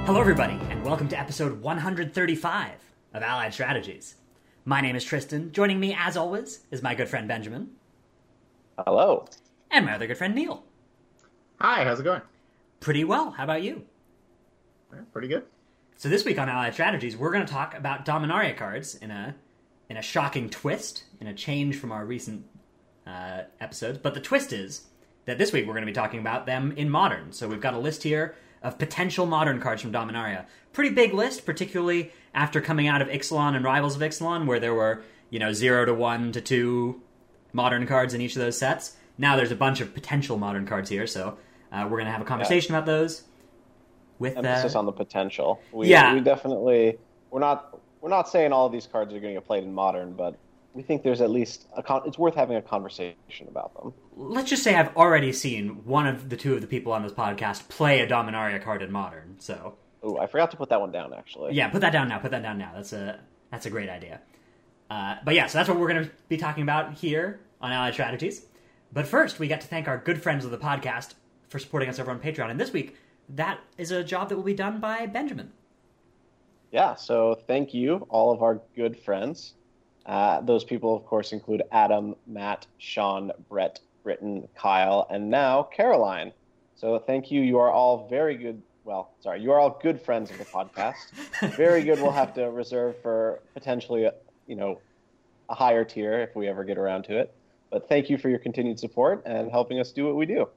Hello, everybody, and welcome to episode 135 of Allied Strategies. My name is Tristan. Joining me, as always, is my good friend Benjamin. Hello. And my other good friend Neil. Hi, how's it going? Pretty well. How about you? Pretty good. So this week on Allied Strategies, we're going to talk about Dominaria cards in a shocking twist, in a change from our recent episodes. But the twist is that this week we're going to be talking about them in Modern. So we've got a list here of potential Modern cards from Dominaria. Pretty big list, particularly after coming out of Ixalan and Rivals of Ixalan, where there were, 0 to 1 to 2 Modern cards in each of those sets. Now there's a bunch of potential Modern cards here, so we're going to have a conversation about those. With emphasis on the potential. We definitely we're not saying all of these cards are going to get played in Modern, but we think there's at least it's worth having a conversation about them. Let's just say I've already seen one of the two of the people on this podcast play a Dominaria card in Modern. So, I forgot to put that one down. Actually, yeah, put that down now. That's a great idea. But yeah, so that's what we're going to be talking about here on Allied Strategies. But first, we got to thank our good friends of the podcast for supporting us over on Patreon. And this week, that is a job that will be done by Benjamin. Yeah, so thank you, all of our good friends. Those people, of course, include Adam, Matt, Sean, Brett, Britton, Kyle, and now Caroline. So thank you. You are all very good. Well, sorry, you are all good friends of the podcast. Very good. We'll have to reserve for potentially, a higher tier if we ever get around to it. But thank you for your continued support and helping us do what we do.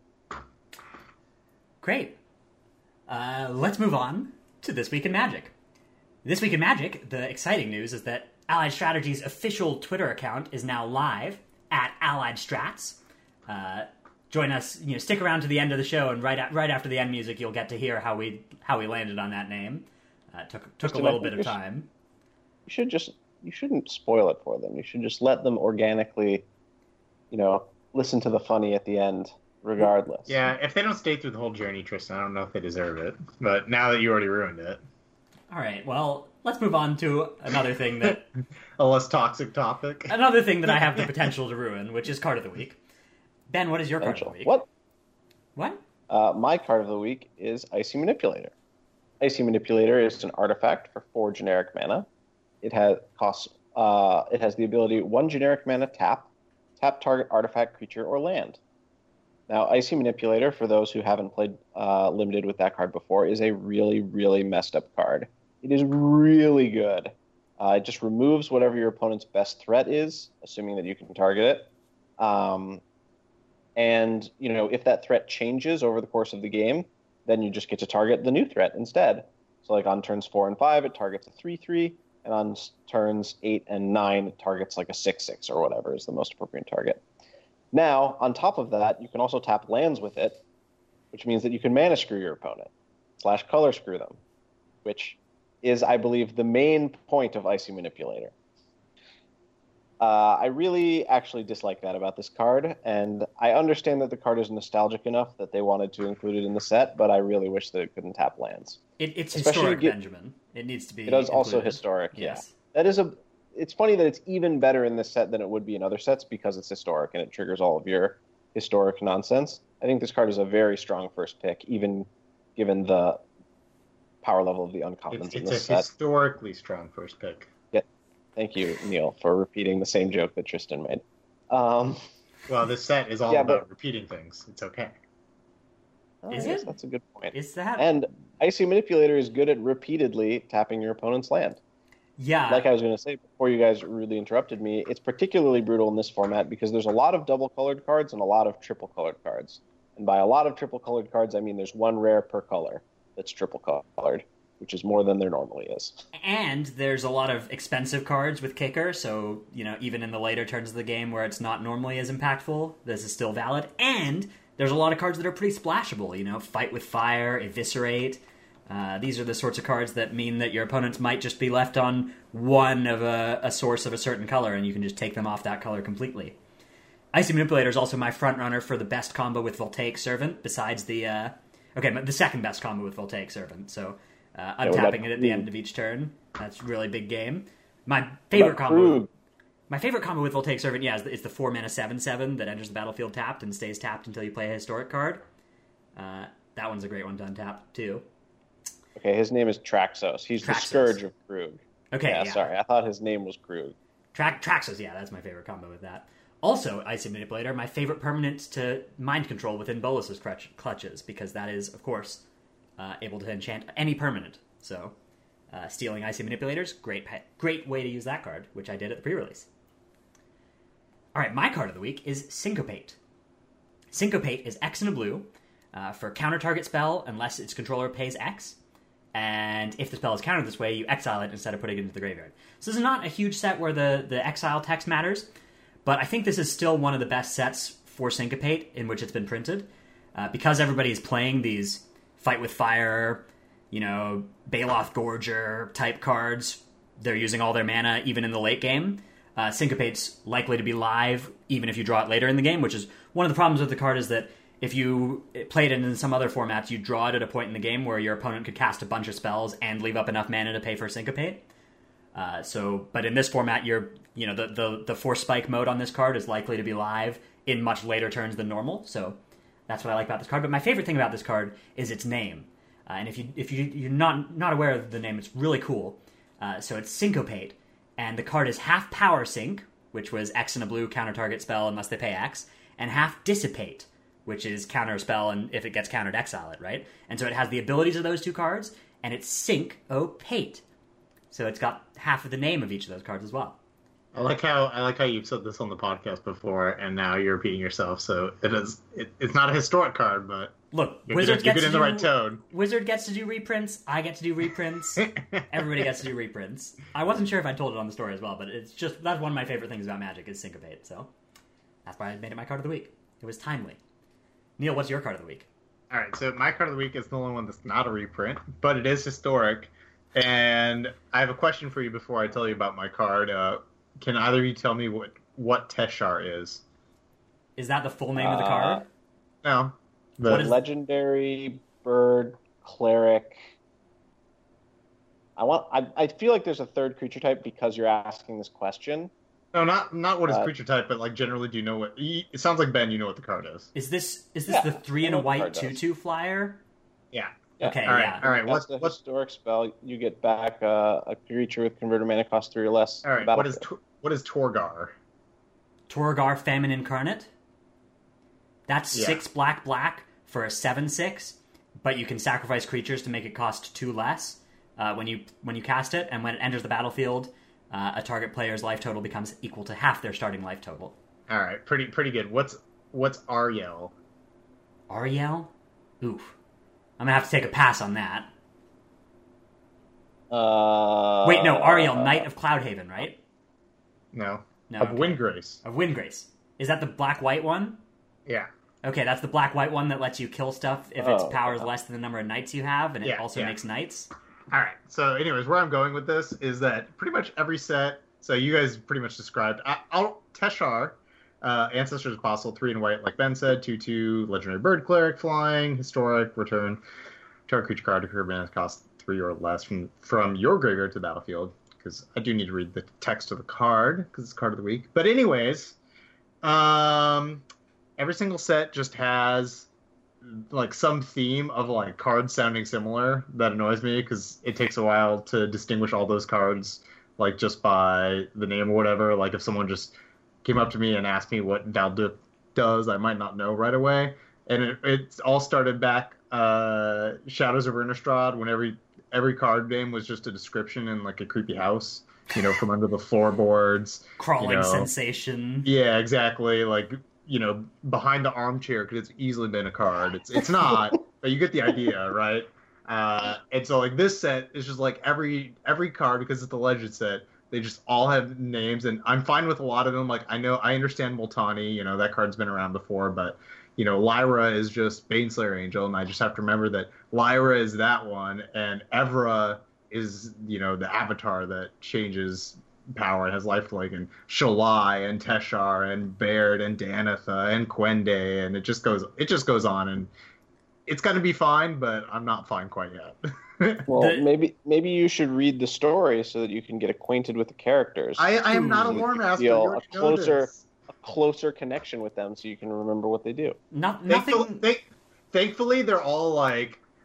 Great. Let's move on to This Week in Magic. This Week in Magic, the exciting news is that Allied Strategies' official Twitter account is now live at Allied Strats. Join us, stick around to the end of the show, and right after the end music, you'll get to hear how we landed on that name. Took a little bit of time. You shouldn't spoil it for them. You should just let them organically, listen to the funny at the end, regardless. Yeah, if they don't stay through the whole journey, Tristan, I don't know if they deserve it. But now that you already ruined it. All right, well, let's move on to another thing that... a less toxic topic. Another thing that I have the potential to ruin, which is Card of the Week. Ben, what is your Card of the Week? What? My Card of the Week is Icy Manipulator. Icy Manipulator is an artifact for 4 generic mana. It has the ability 1 generic mana tap target artifact, creature, or land. Now, Icy Manipulator, for those who haven't played Limited with that card before, is a really, really messed up card. It is really good. It just removes whatever your opponent's best threat is, assuming that you can target it. And, if that threat changes over the course of the game, then you just get to target the new threat instead. So, like on turns 4 and 5, it targets a 3/3, and on turns 8 and 9, it targets like a 6/6 or whatever is the most appropriate target. Now, on top of that, you can also tap lands with it, which means that you can mana screw your opponent, / color screw them, which is, I believe, the main point of Icy Manipulator. I really actually dislike that about this card, and I understand that the card is nostalgic enough that they wanted to include it in the set, but I really wish that it couldn't tap lands. It's historic, Benjamin. It needs to be It is included. also historic, yes. Yeah. It's funny that it's even better in this set than it would be in other sets because it's historic and it triggers all of your historic nonsense. I think this card is a very strong first pick, even given the power level of the uncommons in this set. It's a historically strong first pick. Yeah. Thank you, Neil, for repeating the same joke that Tristan made. Well, this set is all about repeating things. It's okay. Is it? That's a good point. Is that? And Icy Manipulator is good at repeatedly tapping your opponent's land. Yeah. Like I was going to say before you guys rudely interrupted me, it's particularly brutal in this format because there's a lot of double-colored cards and a lot of triple-colored cards. And by a lot of triple-colored cards, I mean there's 1 rare per color that's triple-colored, which is more than there normally is. And there's a lot of expensive cards with Kicker, so, even in the later turns of the game where it's not normally as impactful, this is still valid. And there's a lot of cards that are pretty splashable, Fight with Fire, Eviscerate. These are the sorts of cards that mean that your opponents might just be left on one of a source of a certain color, and you can just take them off that color completely. Icy Manipulator is also my front runner for the best combo with Voltaic Servant, besides the second best combo with Voltaic Servant. So untapping it at the end of each turn, that's really big game. My favorite combo with Voltaic Servant, is the 4 mana 7/7 that enters the battlefield tapped and stays tapped until you play a historic card. That one's a great one to untap too. Okay, his name is Traxos. He's the Traxos. Scourge of Krug. Okay, Yeah, yeah. sorry. I thought his name was Krug. Traxos, yeah, that's my favorite combo with that. Also, Icy Manipulator, my favorite permanent to mind control within Bolus's clutches, because that is, of course, able to enchant any permanent. So, stealing Icy Manipulators, great way to use that card, which I did at the pre-release. Alright, my card of the week is Syncopate. Syncopate is X and a blue for counter target spell unless its controller pays X. And if the spell is countered this way, you exile it instead of putting it into the graveyard. So this is not a huge set where the exile text matters, but I think this is still one of the best sets for Syncopate in which it's been printed. Because everybody is playing these Fight with Fire, Baloth Gorger type cards, they're using all their mana even in the late game. Syncopate's likely to be live even if you draw it later in the game, which is one of the problems with the card is that if you played it in some other formats, you draw it at a point in the game where your opponent could cast a bunch of spells and leave up enough mana to pay for Syncopate. But in this format, the Force Spike mode on this card is likely to be live in much later turns than normal. So that's what I like about this card. But my favorite thing about this card is its name. And if you're not aware of the name, it's really cool. So it's Syncopate, and the card is half Power Sync, which was X and a blue counter target spell unless they pay X, and half Dissipate, which is counter spell, and if it gets countered, exile it, right? And so it has the abilities of those two cards, and it's Syncopate. So it's got half of the name of each of those cards as well. I like how you've said this on the podcast before, and now you're repeating yourself. So it's not a historic card, but look, you're getting in the right tone. Wizard gets to do reprints. I get to do reprints. Everybody gets to do reprints. I wasn't sure if I told it on the story as well, but that's one of my favorite things about Magic is Syncopate. So that's why I made it my card of the week. It was timely. Neil, what's your card of the week? All right, so my card of the week is the only one that's not a reprint, but it is historic. And I have a question for you before I tell you about my card. Can either of you tell me what Teshar is? Is that the full name of the card? No. Legendary bird cleric. I feel like there's a third creature type because you're asking this question. No, not what is creature type, but like generally, do you know what? It sounds like Ben, you know what the card is. Is this the 3 and a white 2/2 flyer? Yeah. Okay. All right. Yeah. All right. What's the historic spell? You get back a creature with converted mana cost 3 or less. All right. What is Torgar? Torgar, Famine Incarnate. That's 6 black for a 7/6, but you can sacrifice creatures to make it cost 2 less when you cast it, and when it enters the battlefield, a target player's life total becomes equal to half their starting life total. All right, pretty good. What's Ariel? Ariel? Oof. I'm gonna have to take a pass on that. Wait, no, Ariel, Knight of Cloudhaven, right? No. No. Of Windgrace. Of Windgrace. Is that the black-white one? Yeah. Okay, that's the black-white one that lets you kill stuff if its power is less than the number of knights you have, and it also makes knights. All right. So, anyways, where I'm going with this is that pretty much every set. So you guys pretty much described. Teshar, Ancestors Apostle, 3 and white, like Ben said, 2/2, Legendary Bird Cleric, flying, historic, return target creature card to curve mana cost 3 or less from your graveyard to the battlefield. Because I do need to read the text of the card because it's card of the week. But anyways, every single set just has like some theme of like cards sounding similar that annoys me because it takes a while to distinguish all those cards like just by the name or whatever. Like if someone just came up to me and asked me what Daldup does, I might not know right away. And it all started back Shadows of Innistrad when every card name was just a description in like a creepy house, from under the floorboards. Crawling sensation. Yeah, exactly. Like, behind the armchair because it's easily been a card. It's not, but you get the idea, right? And so like this set is just like every card, because it's the Legend set, they just all have names, and I'm fine with a lot of them. Like I understand Multani, that card's been around before, but Lyra is just Baneslayer Angel, and I just have to remember that Lyra is that one, and Evra is the avatar that changes power and has lifelink, and Shalai and Teshar and Baird and Danitha and Quende, and it just goes on, and it's going to be fine, but I'm not fine quite yet. Well, maybe you should read the story so that you can get acquainted with the characters. I am not a lore master. Feel a closer connection with them, so you can remember what they do. Nothing. Thankfully, they're all like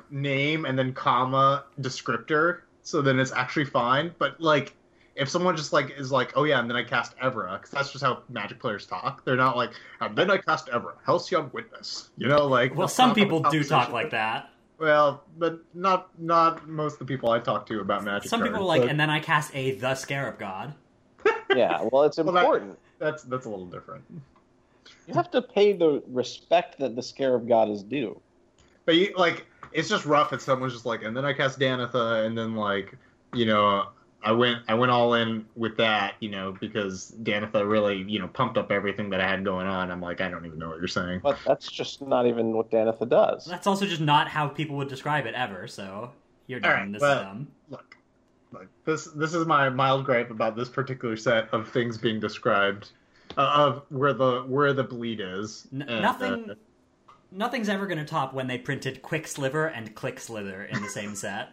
name and then comma descriptor, so then it's actually fine. But like, if someone just like is like, oh yeah, and then I cast Evra, because that's just how Magic players talk. They're not like, and then I cast Evra, Halcyon Witness. You know, like. Well, some people do talk like that. Well, but not most of the people I talk to about Magic. Some people are like, and then I cast the Scarab God. Yeah, well, it's important. That's a little different. You have to pay the respect that the Scarab God is due. But it's just rough if someone's just like, and then I cast Danitha, and then like, I went all in with that, because Danitha really, pumped up everything that I had going on. I'm like, I don't even know what you're saying. But that's just not even what Danitha does. That's also just not how people would describe it ever. So you're dumb. Right, this is dumb. Look, this is my mild gripe about this particular set of things being described, of where the bleed is. Nothing's ever going to top when they printed Quick Sliver and Click Slither in the same set.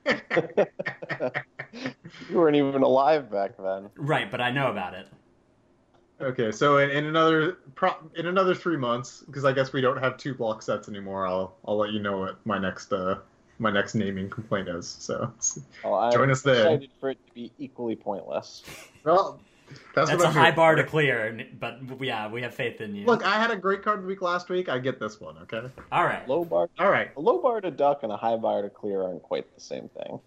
You weren't even alive back then. Right, but I know about it. Okay, so in another 3 months, because I guess we don't have 2 block sets anymore, I'll let you know what my next naming complaint is. So join us there. I'm excited for it to be equally pointless. Well, that's a high bar to clear, but yeah, we have faith in you. Look, I had a great card of the week last week. I get this one, okay? All right. Low bar. All right. A low bar to duck and a high bar to clear aren't quite the same thing.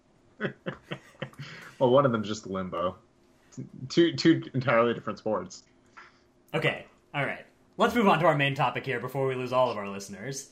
Well, one of them is just limbo. Two entirely different sports. Okay. All right. Let's move on to our main topic here before we lose all of our listeners.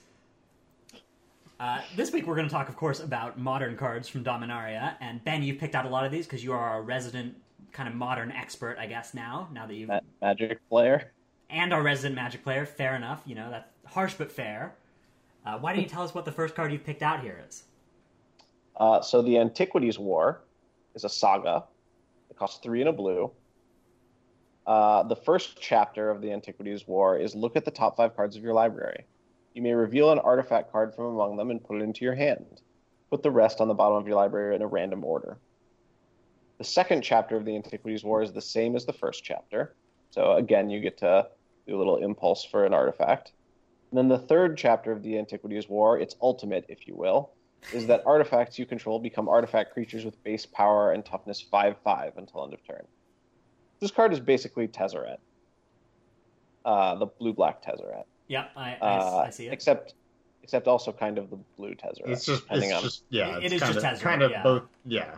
This week we're going to talk, of course, about modern cards from Dominaria. And Ben, you've picked out a lot of these because you are our resident kind of modern expert, I guess, now that you've... Magic player. And our resident Magic player. Fair enough. That's harsh but fair. Why don't you tell us what the first card you've picked out here is? So the Antiquities War is a saga. It costs 3 and a blue. The first chapter of the Antiquities War is look at the top 5 cards of your library. You may reveal an artifact card from among them and put it into your hand. Put the rest on the bottom of your library in a random order. The second chapter of the Antiquities War is the same as the first chapter. So again, you get to do a little impulse for an artifact. And then the third chapter of the Antiquities War, its ultimate, if you will, is that artifacts you control become artifact creatures with base power and toughness 5/5 until end of turn. This card is basically Tezzeret. The blue-black Tezzeret. Yep, I see it. Except also kind of the blue Tezzeret. It is just Tezzeret, kind of both, yeah.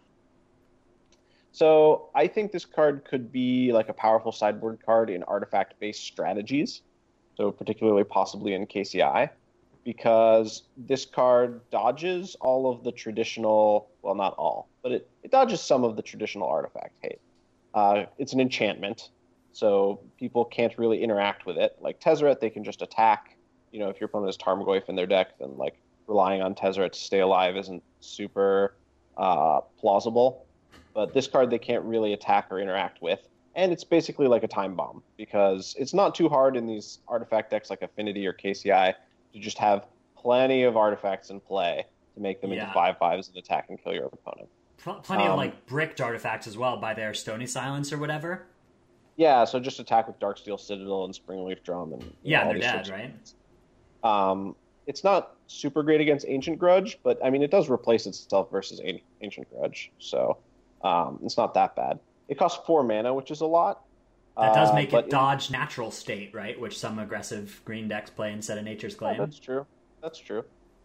So I think this card could be like a powerful sideboard card in artifact-based strategies, so particularly possibly in KCI, because this card dodges all of the traditional, well, not all, but it dodges some of the traditional artifact hate. It's an enchantment, so people can't really interact with it. Like Tezzeret, they can just attack. If your opponent has Tarmogoyf in their deck, then like relying on Tezzeret to stay alive isn't super plausible. But this card they can't really attack or interact with. And it's basically like a time bomb, because it's not too hard in these artifact decks like Affinity or KCI to just have plenty of artifacts in play to make them into 5/5s and attack and kill your opponent. Plenty of like bricked artifacts as well by their Stony Silence or whatever. Yeah, so just attack with Darksteel Citadel and Springleaf Drum and they're dead, right? It's not super great against Ancient Grudge, but I mean it does replace itself versus Ancient Grudge, so it's not that bad. It costs 4 mana, which is a lot. That does make it dodge Natural State, right? Which some aggressive green decks play instead of Nature's Claim. Yeah, that's true.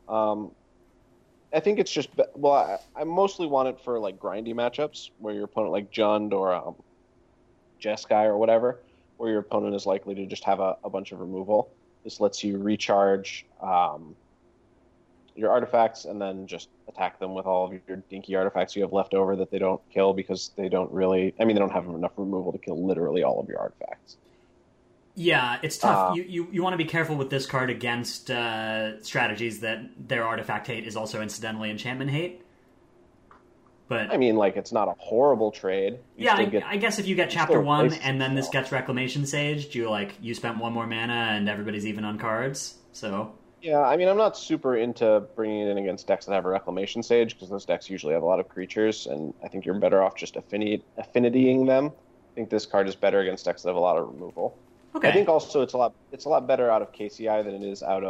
I think it's just... I mostly want it for like grindy matchups, where your opponent like Jund or Jeskai or whatever, where your opponent is likely to just have a bunch of removal. This lets you recharge your artifacts and then just attack them with all of your dinky artifacts you have left over that they don't kill, because they don't really... I mean, they don't have enough removal to kill literally all of your artifacts. Yeah, it's tough. You want to be careful with this card against strategies that their artifact hate is also incidentally enchantment hate. But I mean, like, it's not a horrible trade. I guess if you get Chapter 1 and then this gets Reclamation Saged, you spent 1 more mana and everybody's even on cards, so... Yeah, I mean, I'm not super into bringing it in against decks that have a Reclamation Sage, because those decks usually have a lot of creatures, and I think you're better off just affinitying them. I think this card is better against decks that have a lot of removal. Okay. I think also it's a lot better out of KCI than it is out of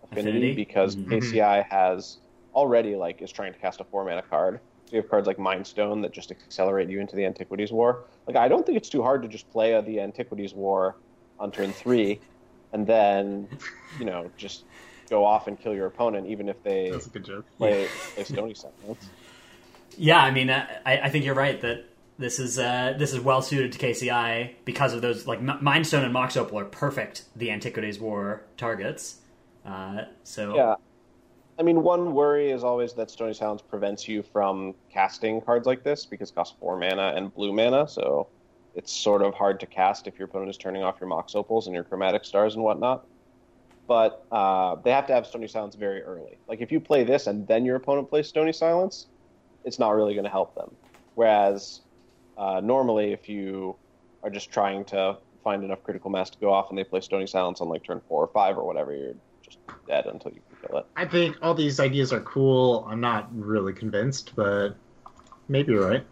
Affinity. Because Mhm. KCI has already is trying to cast a 4-mana card. So you have cards like Mind Stone that just accelerate you into the Antiquities War. I don't think it's too hard to just play the Antiquities War on turn 3, and then just go off and kill your opponent, even if they That's a good joke. play Stony Sentinels. Yeah, I mean, I think you're right that this is well suited to KCI because of those Mind Stone and Mox Opal are perfect the Antiquities War targets. Yeah. I mean, one worry is always that Stony Silence prevents you from casting cards like this because it costs 4 mana and blue mana, so it's sort of hard to cast if your opponent is turning off your Mox Opals and your Chromatic Stars and whatnot. But they have to have Stony Silence very early. If you play this and then your opponent plays Stony Silence, it's not really going to help them. Whereas normally, if you are just trying to find enough critical mass to go off and they play Stony Silence on turn 4 or 5 or whatever, you're just dead until you can kill it. I think all these ideas are cool. I'm not really convinced, but maybe you're right.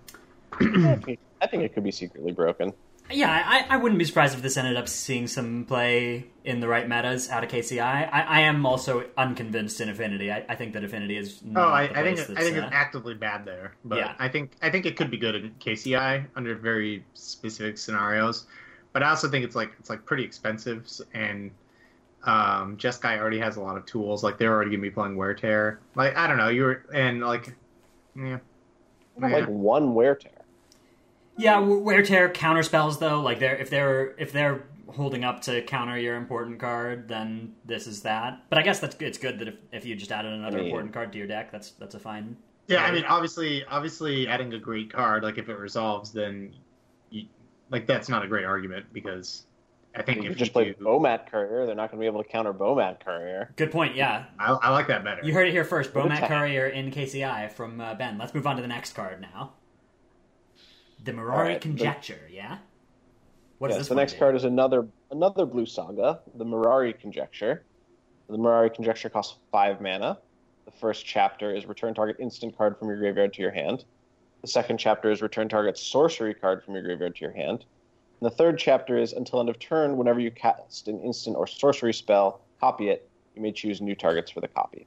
I think it could be secretly broken. Yeah, I wouldn't be surprised if this ended up seeing some play in the right metas out of KCI. I am also unconvinced in Affinity. I think that Affinity is not I the think place it's actively bad there, but Yeah. I think it could be good in KCI under very specific scenarios. But I also think it's pretty expensive, and Jeskai already has a lot of tools. They're already gonna be playing Wear Tear. I don't know. Yeah. Like one Wear Tear. Yeah, Wear Tear counter spells though. If they're holding up to counter your important card, then this is that. But I guess it's good that if you just added another important card to your deck, that's a fine. Yeah, play. I mean, obviously, adding a great card, if it resolves, then that's not a great argument because I think If you if just play Bomat Courier, they're not going to be able to counter Bomat Courier. Good point. Yeah, I like that better. you heard it here first. Good Bomat attack. Courier in KCI from Ben. Let's move on to the next card now. The Mirari Alright, Conjecture. Yeah. What is Yes, this? the one next do? card is another blue saga, the Mirari Conjecture. The Mirari Conjecture costs 5 mana. The first chapter is return target instant card from your graveyard to your hand. The second chapter is return target sorcery card from your graveyard to your hand. And the third chapter is until end of turn, whenever you cast an instant or sorcery spell, copy it. You may choose new targets for the copy.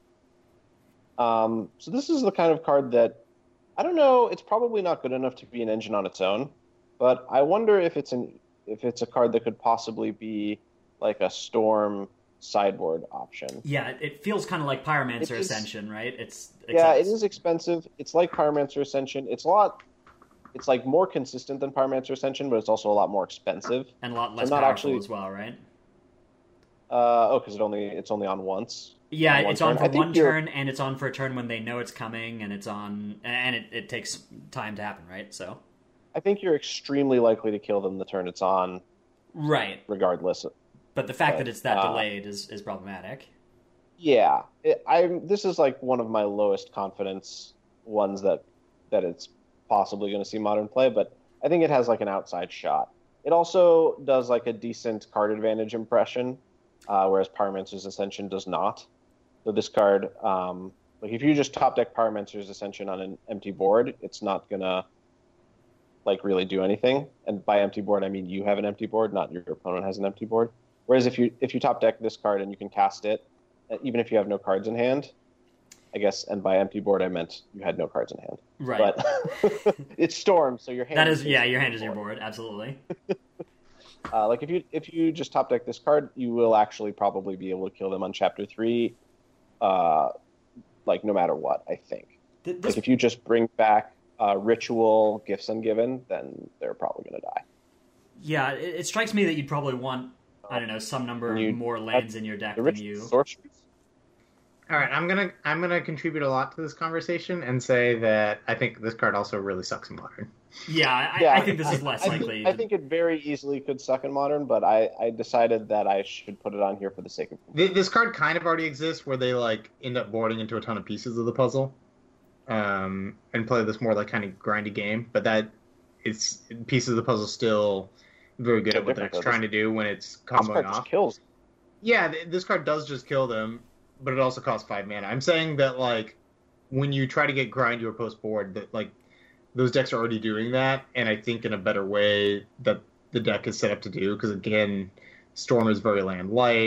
So this is the kind of card that, I don't know, it's probably not good enough to be an engine on its own, but I wonder if it's a card that could possibly be a Storm sideboard option. Yeah, it feels kind of like Pyromancer It is- Ascension, right? It is expensive. It's like Pyromancer Ascension. It's more consistent than Pyromancer Ascension, but it's also a lot more expensive. and a lot less not powerful actually- as well, right? Because it's only on once. Yeah, one it's on turn. for I think one you're- turn, and it's on for a turn when they know it's coming, and it takes time to happen, right? So, I think you're extremely likely to kill them the turn it's on, right. regardless. But the fact But, that it's that delayed is problematic. Yeah, this is one of my lowest confidence ones that it's possibly going to see modern play, but I think it has an outside shot. It also does a decent card advantage impression, whereas Pyromancer's Ascension does not. So this card, if you just top deck Pyromancer's Ascension on an empty board, it's not gonna really do anything. And by empty board, I mean you have an empty board, not your opponent has an empty board. Whereas if you top deck this card and you can cast it, even if you have no cards in hand, I guess, and by empty board I meant you had no cards in hand. Right. But it's Storm, so your hand. That is, yeah, your hand is your board, absolutely. If you just top deck this card, you will actually probably be able to kill them on Chapter 3, no matter what, I think. If you just bring back Ritual, Gifts Ungiven, then they're probably going to die. Yeah, it strikes me that you'd probably want, I don't know, some number of more lands in your deck The than Ritual you. Sorceries? All right, I'm gonna contribute a lot to this conversation and say that I think this card also really sucks in Modern. Yeah, I think this is less likely. I think it very easily could suck in Modern, but I decided that I should put it on here for the sake of... This card kind of already exists where they end up boarding into a ton of pieces of the puzzle, and play this more kind of grindy game. But that it's pieces of the puzzle still very good at what the deck's trying to do when it's comboing off. Just kills. Yeah, this card does just kill them, but it also costs 5 mana. I'm saying that when you try to get grind your post board, that those decks are already doing that, and I think in a better way that the deck is set up to do. Because again, Storm is very land light.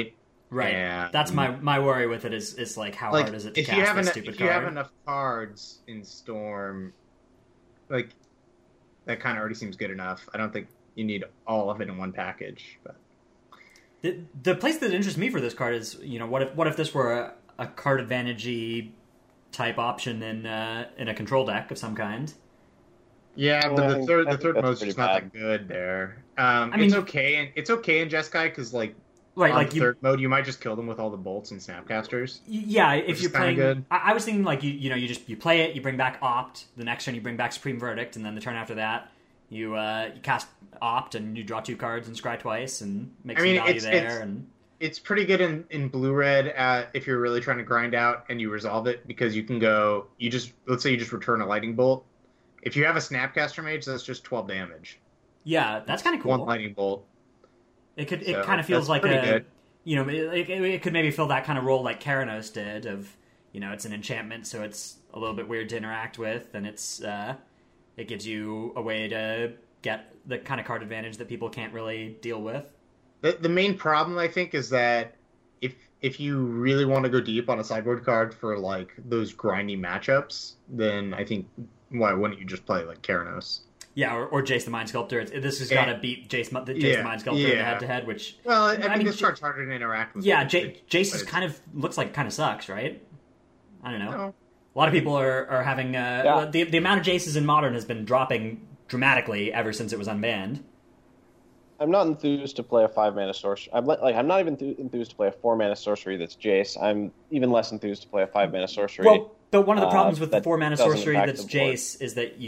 Right. And, That's my worry with it is like how hard is it to cast this stupid if card? you have enough cards in Storm, like that kind of already seems good enough. I don't think you need all of it in one package. But the place that interests me for this card is, what if this were a card advantage type option in a control deck of some kind? Yeah, but I the think third that's mode's pretty just not bad. that good there. I mean, it's okay, and it's okay in Jeskai because right, on like third mode you might just kill them with all the bolts and snapcasters. Yeah, if Which you're is kinda playing, good. I was thinking like you play it, you bring back Opt. The next turn you bring back Supreme Verdict, and then the turn after that you cast Opt and you draw 2 cards and scry twice and make some value there. It's pretty good in blue red if you're really trying to grind out and you resolve it because you can go. Let's say you just return a lightning bolt. If you have a Snapcaster Mage, that's just 12 damage. Yeah, that's kind of cool. One lightning bolt. It kind of feels that's like pretty good. it could maybe fill that kind of role like Keranos did of, it's an enchantment, so it's a little bit weird to interact with, and it gives you a way to get the kind of card advantage that people can't really deal with. The main problem, I think, is that if you really want to go deep on a sideboard card for like those grindy matchups, then I think why wouldn't you just play like Keranos? Yeah, or Jace the Mind Sculptor. This has got to beat Jace the Mind Sculptor in the head-to-head, which... Well, I mean, this card's harder to interact with. Yeah, Jace looks like kind of sucks, right? I don't know. No. A lot of people are having... the amount of Jaces in Modern has been dropping dramatically ever since it was unbanned. I'm not enthused to play a 5-mana sorcery. I'm not even enthused to play a 4-mana sorcery that's Jace. I'm even less enthused to play a 5-mana sorcery. Well, but one of the problems with the that 4-mana doesn't sorcery impact that's the board. Jace is that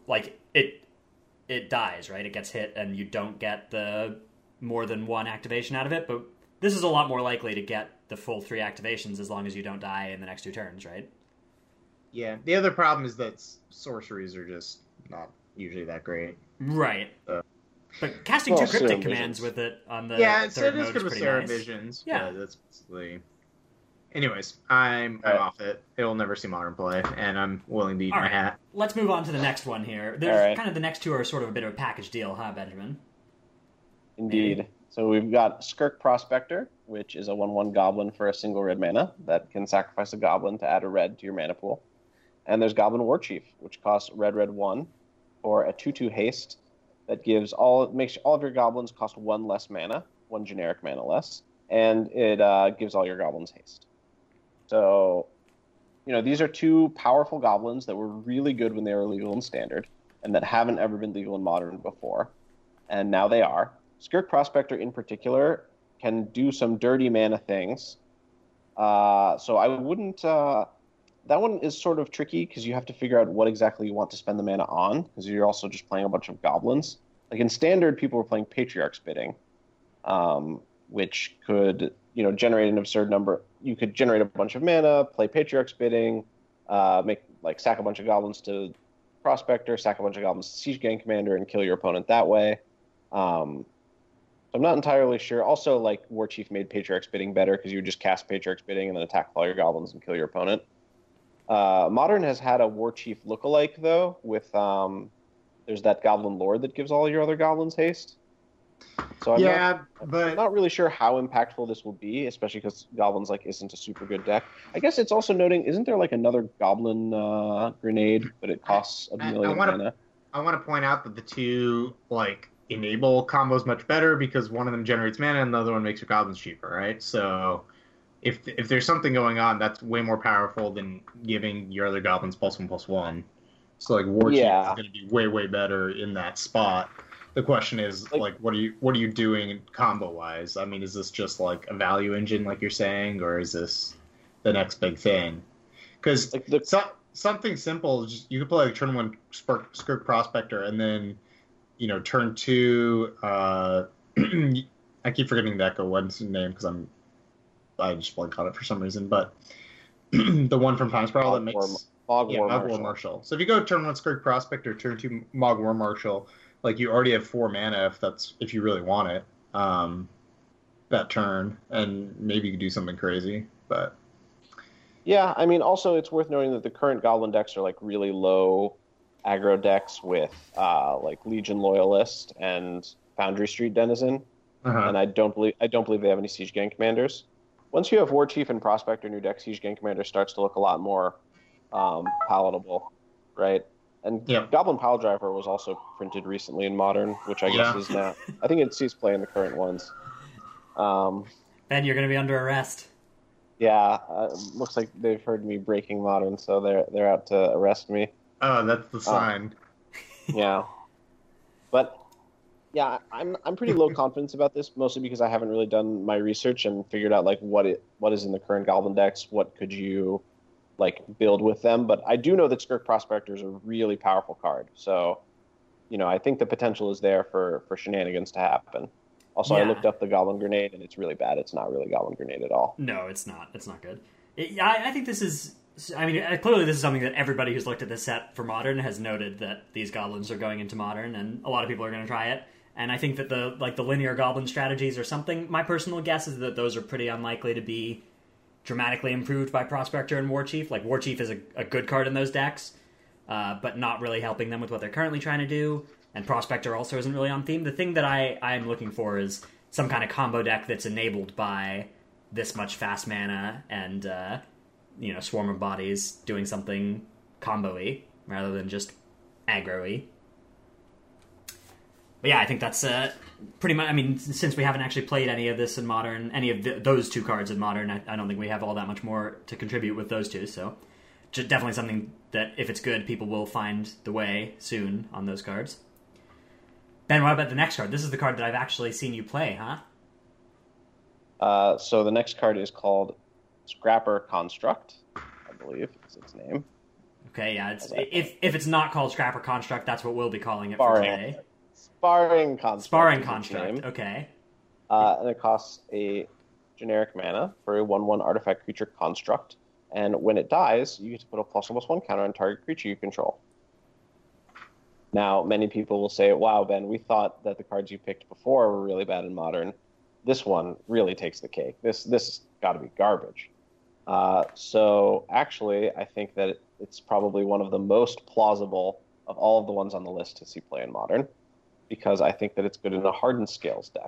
it dies, right? It gets hit, and you don't get the more than one activation out of it. But this is a lot more likely to get the full 3 activations as long as you don't die in the next 2 turns, right? Yeah. The other problem is that sorceries are just not usually that great. Right. But casting 2 cryptic Serum commands Visions. with it on the Yeah, third it is mode good is with pretty Serum nice. Visions. Yeah. That's basically... Anyways, I'm Alright. off it. It will never see Modern play, and I'm willing to eat All my right. hat. Let's move on to the next one here. There's All right. kind of the next 2 are sort of a bit of a package deal, huh, Benjamin? Indeed. So we've got Skirk Prospector, which is a 1/1 goblin for a single red mana that can sacrifice a goblin to add a red to your mana pool. And there's Goblin War Chief, which costs red 1 for a 2/2 haste that makes all of your goblins cost 1 less mana, 1 generic mana less, and it gives all your goblins haste. So, these are 2 powerful goblins that were really good when they were legal in Standard, and that haven't ever been legal in Modern before, and now they are. Skirk Prospector, in particular, can do some dirty mana things. So I wouldn't... that one is sort of tricky, because you have to figure out what exactly you want to spend the mana on, because you're also just playing a bunch of goblins. Like in Standard, people were playing Patriarch's Bidding, which could... generate an absurd number. You could generate a bunch of mana, play Patriarch's Bidding, sack a bunch of goblins to Prospector, sack a bunch of goblins to Siege Gang Commander, and kill your opponent that way. I'm not entirely sure. Also, War Chief made Patriarch's Bidding better because you would just cast Patriarch's Bidding and then attack all your goblins and kill your opponent. Modern has had a War Chief lookalike, though, with there's that Goblin Lord that gives all your other goblins haste. So I'm not really sure how impactful this will be, especially because Goblins isn't a super good deck. I guess it's also noting, isn't there another Goblin grenade, but it costs a million mana? I want to point out that the 2 enable combos much better because one of them generates mana and the other one makes your goblins cheaper, right? So if there's something going on, that's way more powerful than giving your other goblins +1/+1. So War Chief is going to be way better in that spot. The question is, what are you doing combo-wise? I mean, is this just a value engine, like you're saying, or is this the next big thing? Because something simple, you could play turn 1 Skirk Prospector, and then, turn 2, I keep forgetting the Echo One's name, because I just blanked on it for some reason, but the one from Time Spiral that makes... Mogwar Marshal. So if you go turn 1 Skirk Prospector, turn 2 Mogwar Marshal... you already have 4 mana if you really want it, that turn, and maybe you could do something crazy, but... Yeah, I mean, also it's worth noting that the current Goblin decks are really low aggro decks with Legion Loyalist and Foundry Street Denizen, and I don't believe they have any Siege Gang Commanders. once you have War Chief and Prospector, new deck Siege Gang Commander starts to look a lot more palatable, right? And Yep. Goblin Piledriver was also printed recently in Modern, which I guess is now. I think it sees play in the current ones. Ben, you're going to be under arrest. Yeah, looks like they've heard me breaking Modern, so they're out to arrest me. Oh, that's the sign. Yeah, but yeah, I'm pretty low confidence about this, mostly because I haven't really done my research and figured out like what is in the current Goblin decks. What could you like build with them? But I do know that Skirk Prospector is a really powerful card, so I think the potential is there for shenanigans to happen. Also, Yeah. I looked up the Goblin Grenade, and it's really bad. It's not really Goblin Grenade at all. No, it's not. It's not good. I think this is... I mean, clearly this is something that everybody who's looked at this set for Modern has noted that these goblins are going into Modern, and a lot of people are going to try it. And I think that the linear goblin strategies or something, my personal guess is that those are pretty unlikely to be dramatically improved by Prospector and War Chief. Like, War Chief is a good card in those decks, but not really helping them with what they're currently trying to do. And Prospector also isn't really on theme. The thing that I'm looking for is some kind of combo deck that's enabled by this much fast mana and, Swarm of Bodies doing something combo-y rather than just aggro-y. But yeah, I think that's pretty much... I mean, since we haven't actually played any of this in Modern, any of those two cards in Modern, I don't think we have all that much more to contribute with those two, so definitely something that, if it's good, people will find the way soon on those cards. Ben, what about the next card? This is the card that I've actually seen you play, huh? So the next card is called Scrapper Construct, I believe is its name. Okay, yeah. If it's not called Scrapper Construct, that's what we'll be calling it Sparring. for today. Sparring Construct. Sparring is its Construct, name. okay. And it costs a generic mana for a 1/1 artifact creature construct. And when it dies, you get to put a +1/+1 counter on target creature you control. Now, many people will say, wow, Ben, we thought that the cards you picked before were really bad in Modern. This one really takes the cake. This got to be garbage. So actually, I think that it's probably one of the most plausible of all of the ones on the list to see play in Modern, because I think that it's good in a Hardened Scales deck.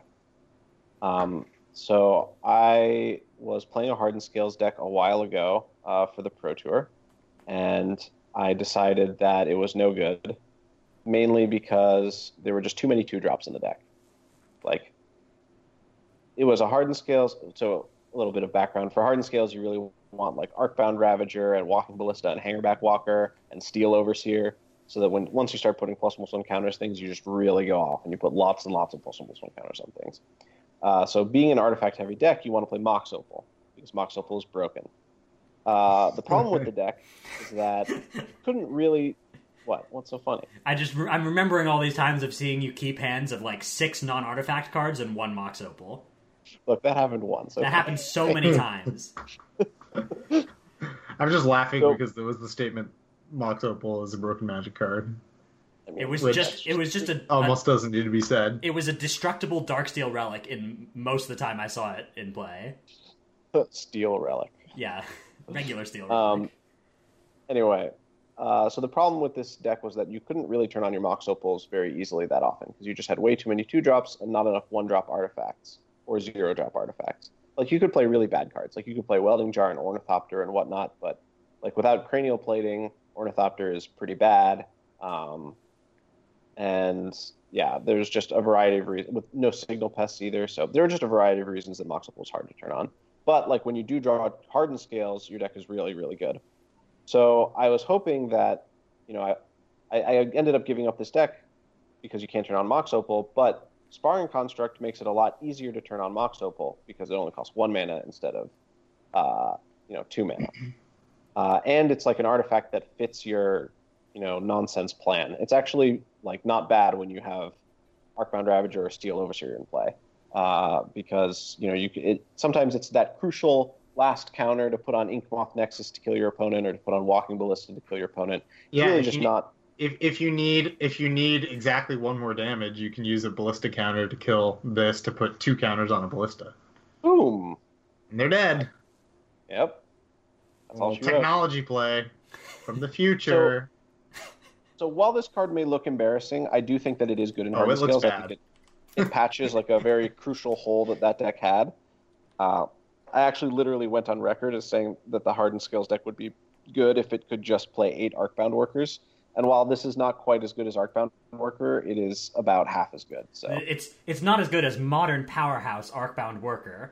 So I was playing a Hardened Scales deck a while ago for the Pro Tour, and I decided that it was no good, mainly because there were just too many 2-drops in the deck. Like, it was a Hardened Scales, so a little bit of background. For Hardened Scales, you really want like Arcbound Ravager and Walking Ballista and Hangerback Walker and Steel Overseer, so that once you start putting +1/+1 counters things, you just really go off, and you put lots and lots of +1/+1 counters on things. So being an artifact-heavy deck, you want to play Mox Opal, because Mox Opal is broken. The problem with the deck is that you couldn't really... What's so funny? I'm remembering all these times of seeing you keep hands of like 6 non-artifact cards and 1 Mox Opal. Look, that happened once. That happened so many times. I'm just laughing So- because there was the statement Mox Opal is a broken magic card. I mean, It was Which just Almost doesn't need to be said. it was a destructible Darksteel relic in most of the time I saw it in play. Steel Relic. Yeah, regular steel relic. Anyway, so the problem with this deck was that you couldn't really turn on your Mox Opals very easily that often, because you just had way too many 2-drops and not enough 1-drop artifacts or 0-drop artifacts. Like, you could play really bad cards. Like, you could play Welding Jar and Ornithopter and whatnot, but like without Cranial Plating, Ornithopter is pretty bad. And yeah, there's just a variety of reasons, with no Signal Pests either. So there are just a variety of reasons that Mox Opal is hard to turn on. But like when you do draw Hardened Scales, your deck is really, really good. So I was hoping that, I ended up giving up this deck because you can't turn on Mox Opal, but Sparring Construct makes it a lot easier to turn on Mox Opal because it only costs 1 mana instead of, 2 mana. And it's like an artifact that fits your, nonsense plan. It's actually like not bad when you have Arcbound Ravager or Steel Overseer in play, because sometimes it's that crucial last counter to put on Inkmoth Nexus to kill your opponent, or to put on Walking Ballista to kill your opponent. It's really just not. If you need exactly 1 more damage, you can use a Ballista counter to kill this to put 2 counters on a Ballista. Boom. And they're dead. Yep. That's all she wrote. Technology play from the future. So while this card may look embarrassing, I do think that it is good in Hardened it looks Scales. I bad. think it patches like a very crucial hole that deck had. I actually literally went on record as saying that the Hardened Scales deck would be good if it could just play 8 Arcbound Workers. And while this is not quite as good as Arcbound Worker, it is about half as good. So it's not as good as modern powerhouse Arcbound Worker.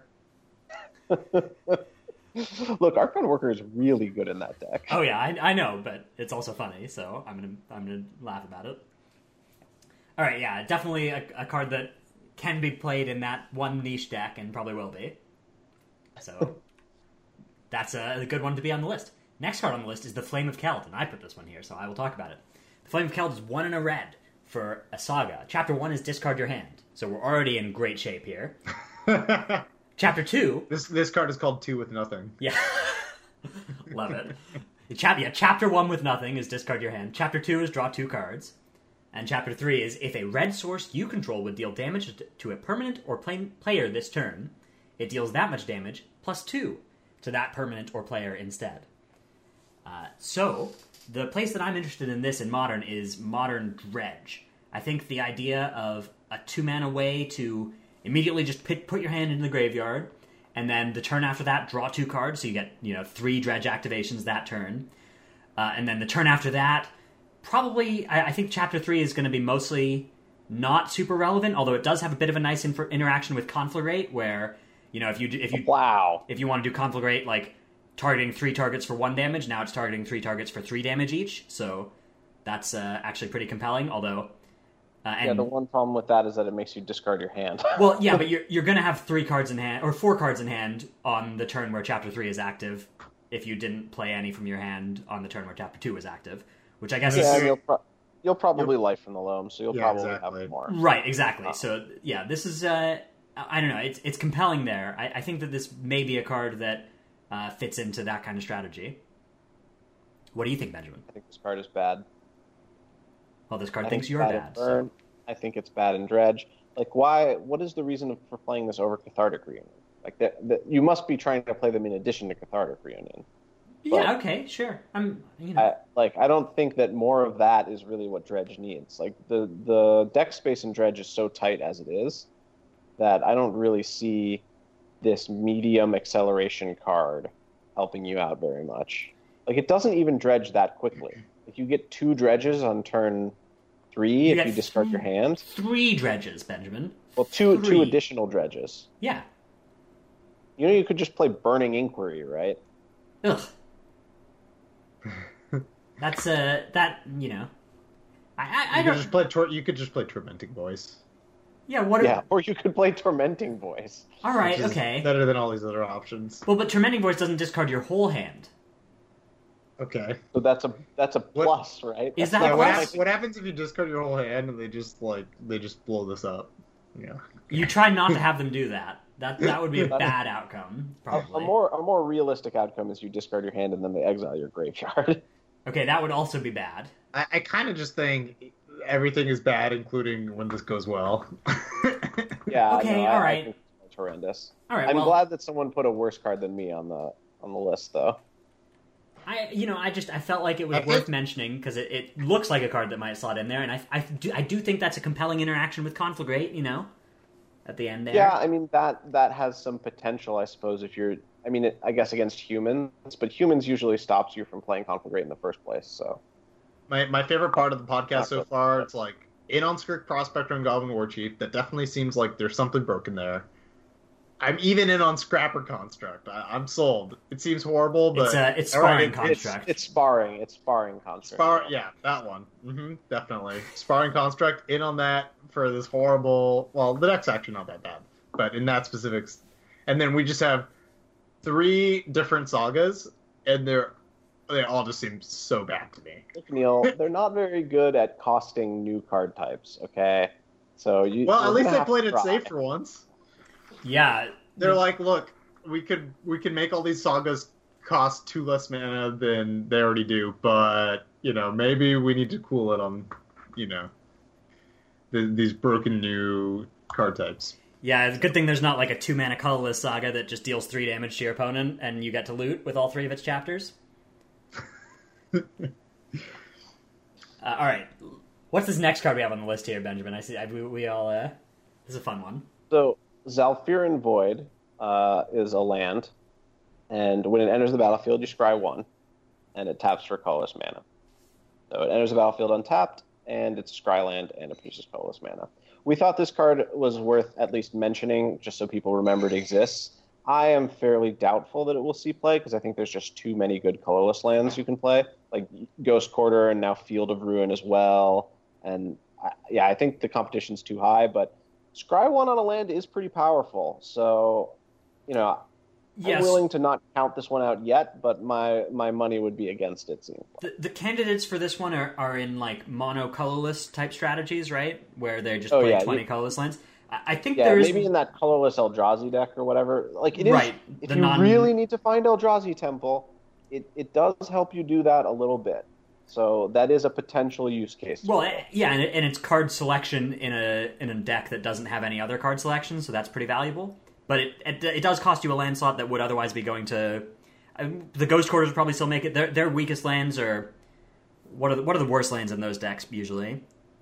Look, Arcbound Worker is really good in that deck. Oh yeah, I know, but it's also funny, so I'm gonna laugh about it. All right, yeah, definitely a card that can be played in that one niche deck and probably will be. So that's a good one to be on the list. Next card on the list is the Flame of Keld, and I put this one here, so I will talk about it. The Flame of Keld is 1 and a red for a saga. Chapter 1 is discard your hand, so we're already in great shape here. Chapter 2... This card is called 2 with nothing. Yeah. Love it. Chapter 1 with nothing is discard your hand. Chapter 2 is draw 2 cards. And Chapter 3 is if a red source you control would deal damage to a permanent or player this turn, it deals that much damage plus 2 to that permanent or player instead. So, the place that I'm interested in this in Modern is Modern Dredge. I think the idea of a 2-mana way to immediately just put your hand into the graveyard, and then the turn after that, draw 2 cards, so you get 3 Dredge activations that turn. And then the turn after that, probably, I think Chapter 3 is going to be mostly not super relevant, although it does have a bit of a nice interaction with Conflagrate, where, if you want to do Conflagrate, like, targeting 3 targets for 1 damage, now it's targeting 3 targets for 3 damage each, so that's actually pretty compelling, although... the one problem with that is that it makes you discard your hand. Well, yeah, but you're going to have 3 cards in hand, or 4 cards in hand on the turn where Chapter 3 is active, if you didn't play any from your hand on the turn where Chapter 2 was active, which I guess is... You'll probably Life from the Loam, so you'll probably have more. Right, exactly. So, yeah, this is... I don't know, it's compelling there. I think that this may be a card that fits into that kind of strategy. What do you think, Benjamin? I think this card is bad. Well, this card thinks you're bad. So. I think it's bad in Dredge. Like, why? What is the reason for playing this over Cathartic Reunion? Like, you must be trying to play them in addition to Cathartic Reunion. Yeah. Okay. Sure. I don't think that more of that is really what Dredge needs. Like, the deck space in Dredge is so tight as it is that I don't really see this medium acceleration card helping you out very much. Like, it doesn't even dredge that quickly. If you get 2 dredges on turn 3, if you discard your hand. 3 dredges, Benjamin. Well, two additional dredges. Yeah. You could just play Burning Inquiry, right? Ugh. That's I don't. You could just play Tormenting Voice. Yeah. Or you could play Tormenting Voice. All right. Okay. Better than all these other options. Well, but Tormenting Voice doesn't discard your whole hand. Okay. So that's a plus, right? Is that a plus? What happens if you discard your whole hand and they just blow this up? Yeah. You try not to have them do that. That would be a bad outcome, probably. A more realistic outcome is you discard your hand and then they exile your graveyard. Okay, that would also be bad. I kind of just think everything is bad, including when this goes well. Yeah. Okay. No, all right. I think it's horrendous. All right. I'm glad that someone put a worse card than me on the list, though. I felt like it was worth mentioning because it looks like a card that might slot in there, and I do think that's a compelling interaction with Conflagrate, at the end there. Yeah, I mean, that has some potential, I suppose, if you're... I mean, I guess against humans, but humans usually stops you from playing Conflagrate in the first place, so... My favorite part of the podcast so far, it's like, in on Skirk Prospector and Goblin Warchief, that definitely seems like there's something broken there. I'm even in on Scrapper Construct. I'm sold. It seems horrible, but... It's Sparring Construct. It's Sparring Construct. Yeah, that one. Definitely. Sparring Construct, in on that for this horrible... Well, the deck's actually not that bad, but in that specifics... And then we just have 3 different sagas, and they all just seem so bad to me. Look, Neil, they're not very good at costing new card types, okay? So Well, at least they played it safe for once. Yeah. They're like, look, we could make all these sagas cost 2 less mana than they already do, but, maybe we need to cool it on, these broken new card types. Yeah, it's a good thing there's not like a 2-mana colorless saga that just deals 3 damage to your opponent and you get to loot with all 3 of its chapters. All right. What's this next card we have on the list here, Benjamin? I see we all... this is a fun one. So... Zalfirin Void is a land, and when it enters the battlefield, you scry 1, and it taps for colorless mana. So it enters the battlefield untapped, and it's a scry land, and it produces colorless mana. We thought this card was worth at least mentioning, just so people remember it exists. I am fairly doubtful that it will see play, because I think there's just too many good colorless lands you can play, like Ghost Quarter and now Field of Ruin as well. And I think the competition's too high, but scry 1 on a land is pretty powerful. So, I'm willing to not count this one out yet, but my money would be against it. The candidates for this one are in like mono colorless type strategies, right? Where they just play 20 colorless lands. I think there's maybe in that colorless Eldrazi deck or whatever. Like it is, right. If you really need to find Eldrazi Temple, it does help you do that a little bit. So that is a potential use case. Well, yeah, and it's card selection in a deck that doesn't have any other card selection, so that's pretty valuable. But it does cost you a land slot that would otherwise be going to... the Ghost Quarters would probably still make it. Their weakest lands are... What are the worst lands in those decks, usually?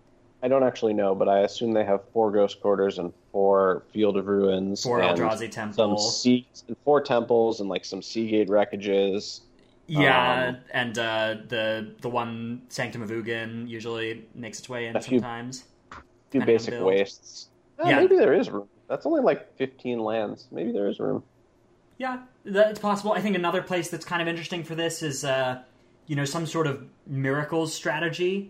I don't actually know, but I assume they have 4 Ghost Quarters and 4 Field of Ruins. 4 Eldrazi Temples. And 4 Temples and like some Seagate Wreckages. Yeah, and the one Sanctum of Ugin usually makes its way in sometimes. A few basic wastes. Yeah, maybe there is room. That's only like 15 lands. Maybe there is room. Yeah, it's possible. I think another place that's kind of interesting for this is, some sort of miracles strategy.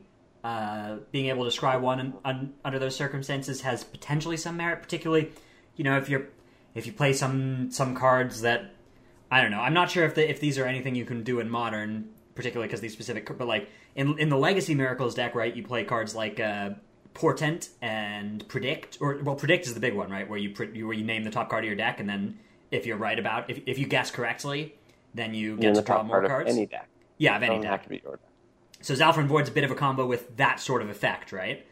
Being able to scry 1 under those circumstances has potentially some merit, particularly, if you play some cards that, I don't know. I'm not sure if these are anything you can do in Modern, particularly because these specific, but like in the Legacy Miracles deck, right? You play cards like Portent and Predict, Predict is the big one, right? Where you name the top card of your deck, and then if you're right about if you guess correctly, then you get to draw more cards. Of any deck. Yeah, of any deck. Have to be your deck. So Zalfrin Void's a bit of a combo with that sort of effect, right?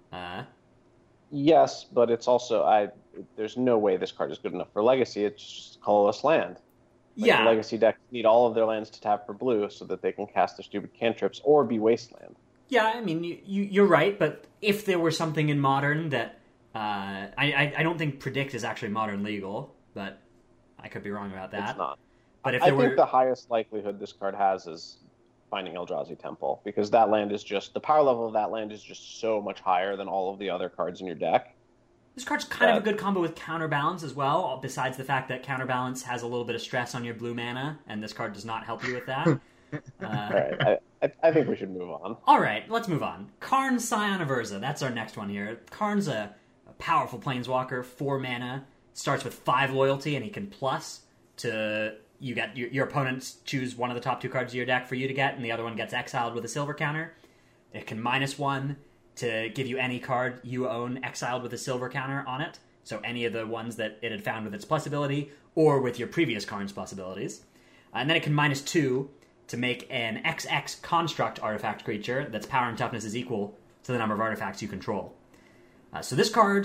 Yes, but it's also there's no way this card is good enough for Legacy. It's just a colorless land. The Legacy decks need all of their lands to tap for blue so that they can cast their stupid cantrips or be wasteland. Yeah, I mean, you're right, but if there were something in Modern that... I don't think Predict is actually Modern legal, but I could be wrong about that. It's not. But if I think the highest likelihood this card has is finding Eldrazi Temple, because that land is just... The power level of that land is just so much higher than all of the other cards in your deck. This card's kind of a good combo with Counterbalance as well, besides the fact that Counterbalance has a little bit of stress on your blue mana, and this card does not help you with that. All right, I think we should move on. All right, let's move on. Karn, Scion of Urza, that's our next one here. Karn's a powerful planeswalker, 4 mana, starts with 5 loyalty, and he can plus to... You get your opponents choose one of the top 2 cards of your deck for you to get, and the other one gets exiled with a silver counter. It can -1 to give you any card you own exiled with a silver counter on it, so any of the ones that it had found with its plus ability, or with your previous Karn's plus abilities. And then it can -2 to make an XX construct artifact creature that's power and toughness is equal to the number of artifacts you control. So this card,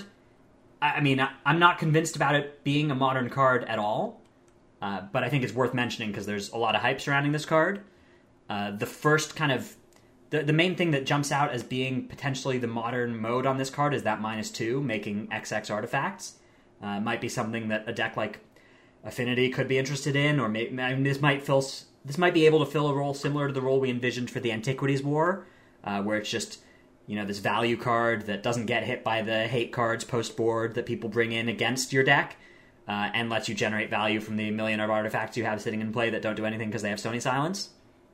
I'm not convinced about it being a Modern card at all, but I think it's worth mentioning because there's a lot of hype surrounding this card. The first kind of... The main thing that jumps out as being potentially the Modern mode on this card is that -2, making XX artifacts. Might be something that a deck like Affinity could be interested in, or this might be able to fill a role similar to the role we envisioned for the Antiquities War, where it's just this value card that doesn't get hit by the hate cards post-board that people bring in against your deck, and lets you generate value from the million of artifacts you have sitting in play that don't do anything because they have Stony Silence.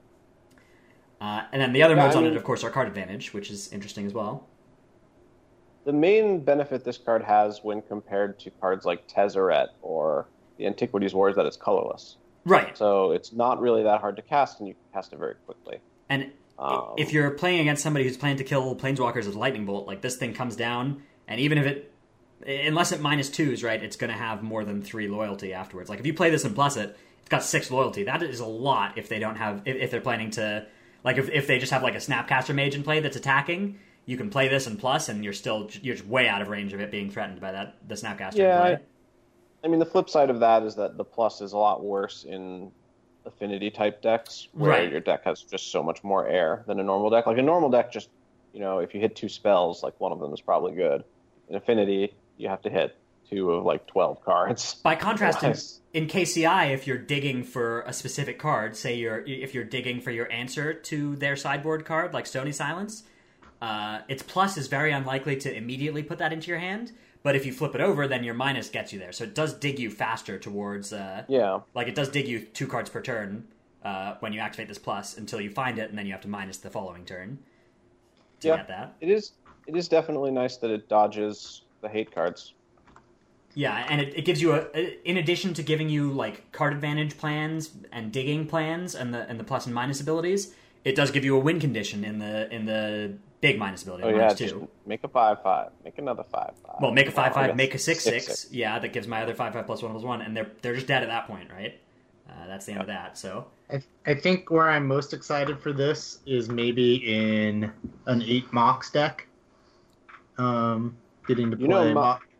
And then the other modes on it, of course, are card advantage, which is interesting as well. The main benefit this card has when compared to cards like Tezzeret or the Antiquities War is that it's colorless. Right. So it's not really that hard to cast, and you can cast it very quickly. And if you're playing against somebody who's planning to kill Planeswalkers with Lightning Bolt, like this thing comes down, and even if unless it -2s, right, it's going to have more than 3 loyalty afterwards. Like if you play this and plus it, it's got 6 loyalty. That is a lot if they don't have, if they're planning to... Like, if they just have, like, a Snapcaster Mage in play that's attacking, you can play this and plus, and you're just way out of range of it being threatened by the Snapcaster in play. I mean, the flip side of that is that the plus is a lot worse in Affinity-type decks, where your deck has just so much more air than a normal deck. Like, a normal deck just, if you hit 2 spells, like, one of them is probably good. In Affinity, you have to hit 2 of like 12 cards. By contrast, Nice. in KCI, if you're digging for a specific card, say if you're digging for your answer to their sideboard card, like Stony Silence, its plus is very unlikely to immediately put that into your hand. But if you flip it over, then your minus gets you there. So it does dig you faster towards. Like it does dig you 2 cards per turn when you activate this plus until you find it, and then you have to minus the following turn to get that. It is definitely nice that it dodges the hate cards. Yeah, and it gives you in addition to giving you like card advantage plans and digging plans and the plus and minus abilities, it does give you a win condition in the big minus ability. Just make a 5/5, make another 5/5. Well, make a 5/5, make a 6/6. Yeah, that gives my other 5/5 +1/+1, and they're just dead at that point, right? That's the end of that. So I think where I'm most excited for this is maybe in an 8 Mox deck. Getting to play.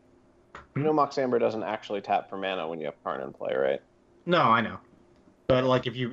Mox Amber doesn't actually tap for mana when you have Karn in play, right? No, I know. But like if you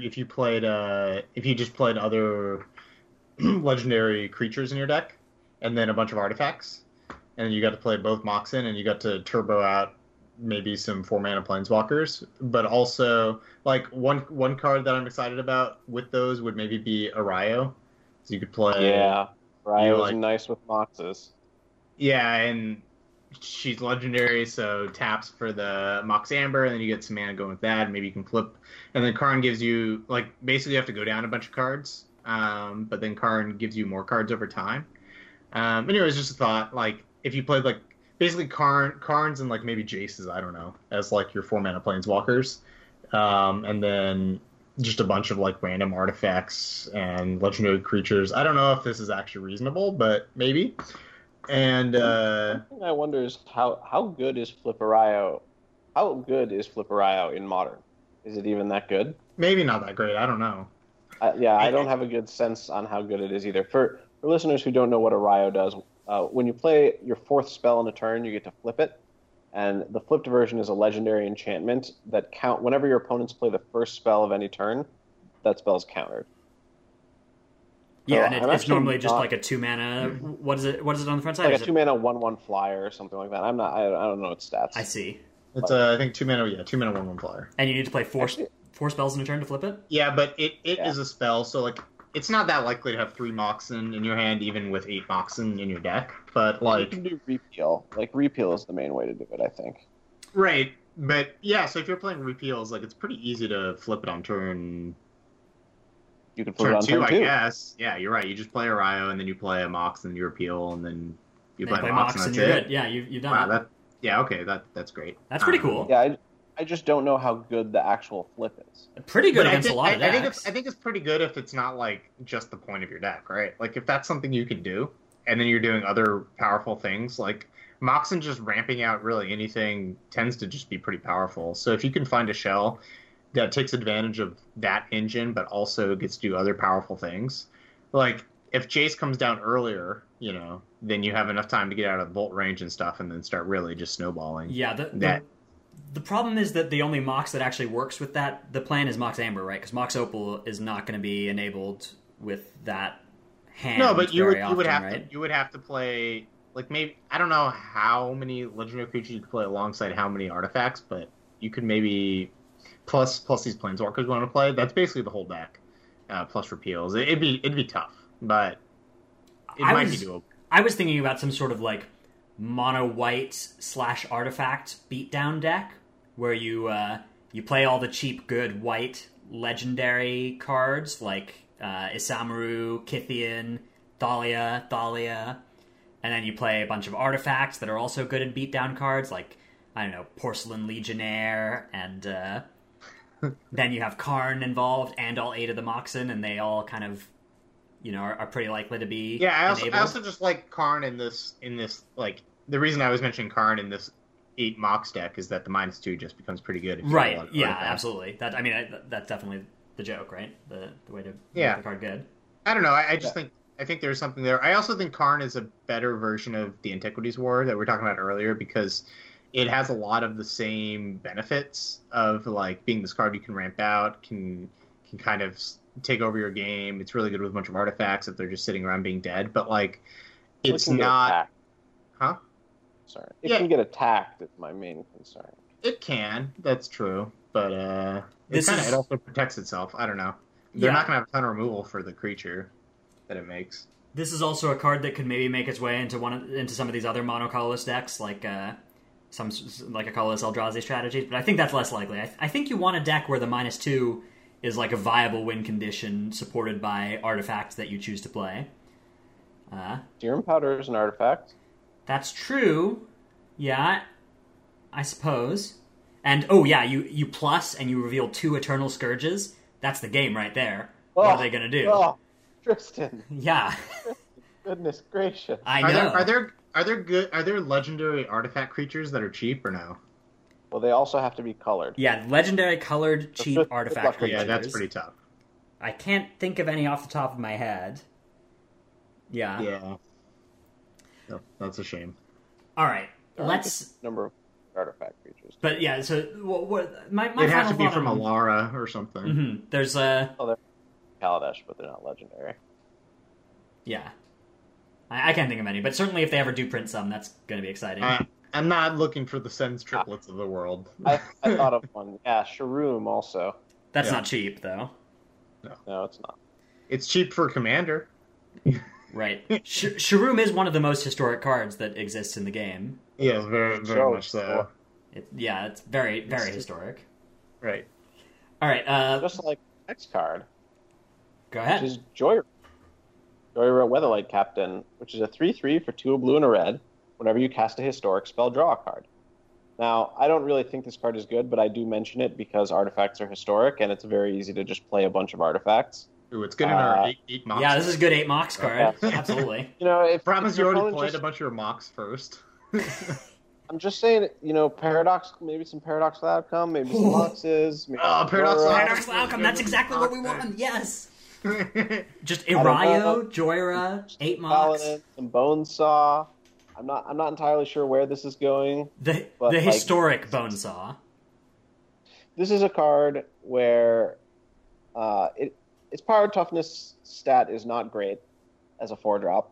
just played other legendary creatures in your deck, and then a bunch of artifacts, and you got to play both Moxen, and you got to turbo out maybe some 4-mana planeswalkers, but also like one card that I'm excited about with those would maybe be Arayo. So you could play. Yeah, Arayo's nice with Moxes. Yeah, and she's legendary, so taps for the Mox Amber, and then you get some mana going with that, and maybe you can flip. And then Karn gives you, like, basically you have to go down a bunch of cards, but then Karn gives you more cards over time. Anyways, just a thought, like, if you played, like, basically Karns and, like, maybe Jaces, I don't know, as, like, your 4-mana planeswalkers, and then just a bunch of, like, random artifacts and legendary creatures. I don't know if this is actually reasonable, but maybe. And the thing I wonder is how good is Fliperayo? How good is Fliperayo in Modern? Is it even that good? Maybe not that great. I don't know. I don't have a good sense on how good it is either. For listeners who don't know what Arayo does, when you play your 4th spell in a turn, you get to flip it, and the flipped version is a legendary enchantment that whenever your opponents play the first spell of any turn, that spell is countered. Yeah, and it's normally just like a 2-mana. What is it on the front side? Like a 2-mana 1/1 flyer or something like that. I don't know its stats. I see. It's I think 2-mana. Yeah, 2-mana 1/1 flyer. And you need to play four spells in a turn to flip it. Yeah, but it is a spell, so like it's not that likely to have 3 Moxen in your hand, even with 8 Moxen in your deck. But like you can do repeal. Like repeal is the main way to do it, I think. Right, but yeah. So if you're playing repeals, like it's pretty easy to flip it on turn. You can flip it on turn 2, I guess. Yeah, you're right. You just play Arayo, and then you play a Mox, and you repeal, and then you play Mox, and that's you're it. good. Yeah, you've done it. Yeah, okay, that's great. That's pretty cool. Yeah, I just don't know how good the actual flip is. Pretty good against a lot of decks. I think it's pretty good if it's not like just the point of your deck, right? Like if that's something you can do, and then you're doing other powerful things, like Moxen just ramping out really anything tends to just be pretty powerful. So if you can find a shell that takes advantage of that engine, but also gets to do other powerful things. Like, if Jace comes down earlier, then you have enough time to get out of bolt range and stuff, and then start really just snowballing. Yeah, the problem is that the only Mox that actually works with the plan is Mox Amber, right? Because Mox Opal is not going to be enabled with that hand. No, but you would have to play, like, maybe, I don't know how many legendary creatures you could play alongside how many artifacts, but you could maybe... Plus these planeswalkers want to play. That's basically the whole deck. Plus repeals. It'd be tough, but it might be doable. I was thinking about some sort of like mono white / artifact beatdown deck where you play all the cheap good white legendary cards like Isamaru, Kithian, Thalia, and then you play a bunch of artifacts that are also good in beatdown cards like I don't know, Porcelain Legionnaire and. Then you have Karn involved and all 8 of the Moxen, and they all kind of, are pretty likely to be. Yeah, I also just like Karn in this like the reason I was mentioning Karn in this 8 Mox deck is that the -2 just becomes pretty good. If you right? Yeah, absolutely. That's definitely the joke, right? The way to make the card good. I don't know. I think there's something there. I also think Karn is a better version of the Antiquities War that we were talking about earlier because. It has a lot of the same benefits of like being this card you can ramp out, can kind of take over your game. It's really good with a bunch of artifacts if they're just sitting around being dead. But like, it's not, huh? concern. It Yeah. can get attacked. Is my main concern. It can. That's true. But it also protects itself. I don't know. They're not going to have a ton of removal for the creature that it makes. This is also a card that could maybe make its way into some of these other mono-colorless decks, like a colorless Eldrazi strategy. But I think that's less likely. I think you want a deck where the -2 is like a viable win condition supported by artifacts that you choose to play. Serum Powder is an artifact. That's true. Yeah, I suppose. And, oh yeah, you plus and you reveal 2 Eternal Scourges. That's the game right there. What are they going to do? Oh, Tristan. Yeah. Goodness gracious. I know. Are there legendary artifact creatures that are cheap or no? Well, they also have to be colored. Yeah, legendary colored cheap artifact creatures. Yeah, that's pretty tough. I can't think of any off the top of my head. Yeah. Yeah. No, that's a shame. All right. Let's number of artifact creatures. But yeah, so my It'd have final to be thought from on- Alara or something. Mhm. There's they're Kaladesh, but they're not legendary. yeah. I can't think of any, but certainly if they ever do print some, that's going to be exciting. I'm not looking for the Sens triplets of the world. I thought of one. Yeah, Sharoom also. That's yeah. not cheap though. No, it's not. It's cheap for Commander. Right. Sharoom is one of the most historic cards that exists in the game. Yeah, very much so. It's very, very historic. Right. All right. Just like the next card, Go ahead. which is Joyra Weatherlight Captain, which is a 3/3 for 2 blue and a red. Whenever you cast a historic spell, draw a card. Now, I don't really think this card is good, but I do mention it because artifacts are historic, and it's very easy to just play a bunch of artifacts. Ooh, it's good in our 8 mocks. Yeah, this is a good 8 Mox card. Yeah. Absolutely. If Promise if you your already opponent played just- a bunch of your mocks first. I'm just saying, Paradox, maybe some Paradoxical Outcome, maybe some Boxes. Paradoxical Paradoxical Outcome, that's exactly what we want. Yes. Just don't know. Irayo, Joyra, 8 Mox. Paladin, some Bonesaw. I'm not entirely sure where this is going. The But, like, historic Bonesaw. This is a card where its power toughness stat is not great as a 4-drop.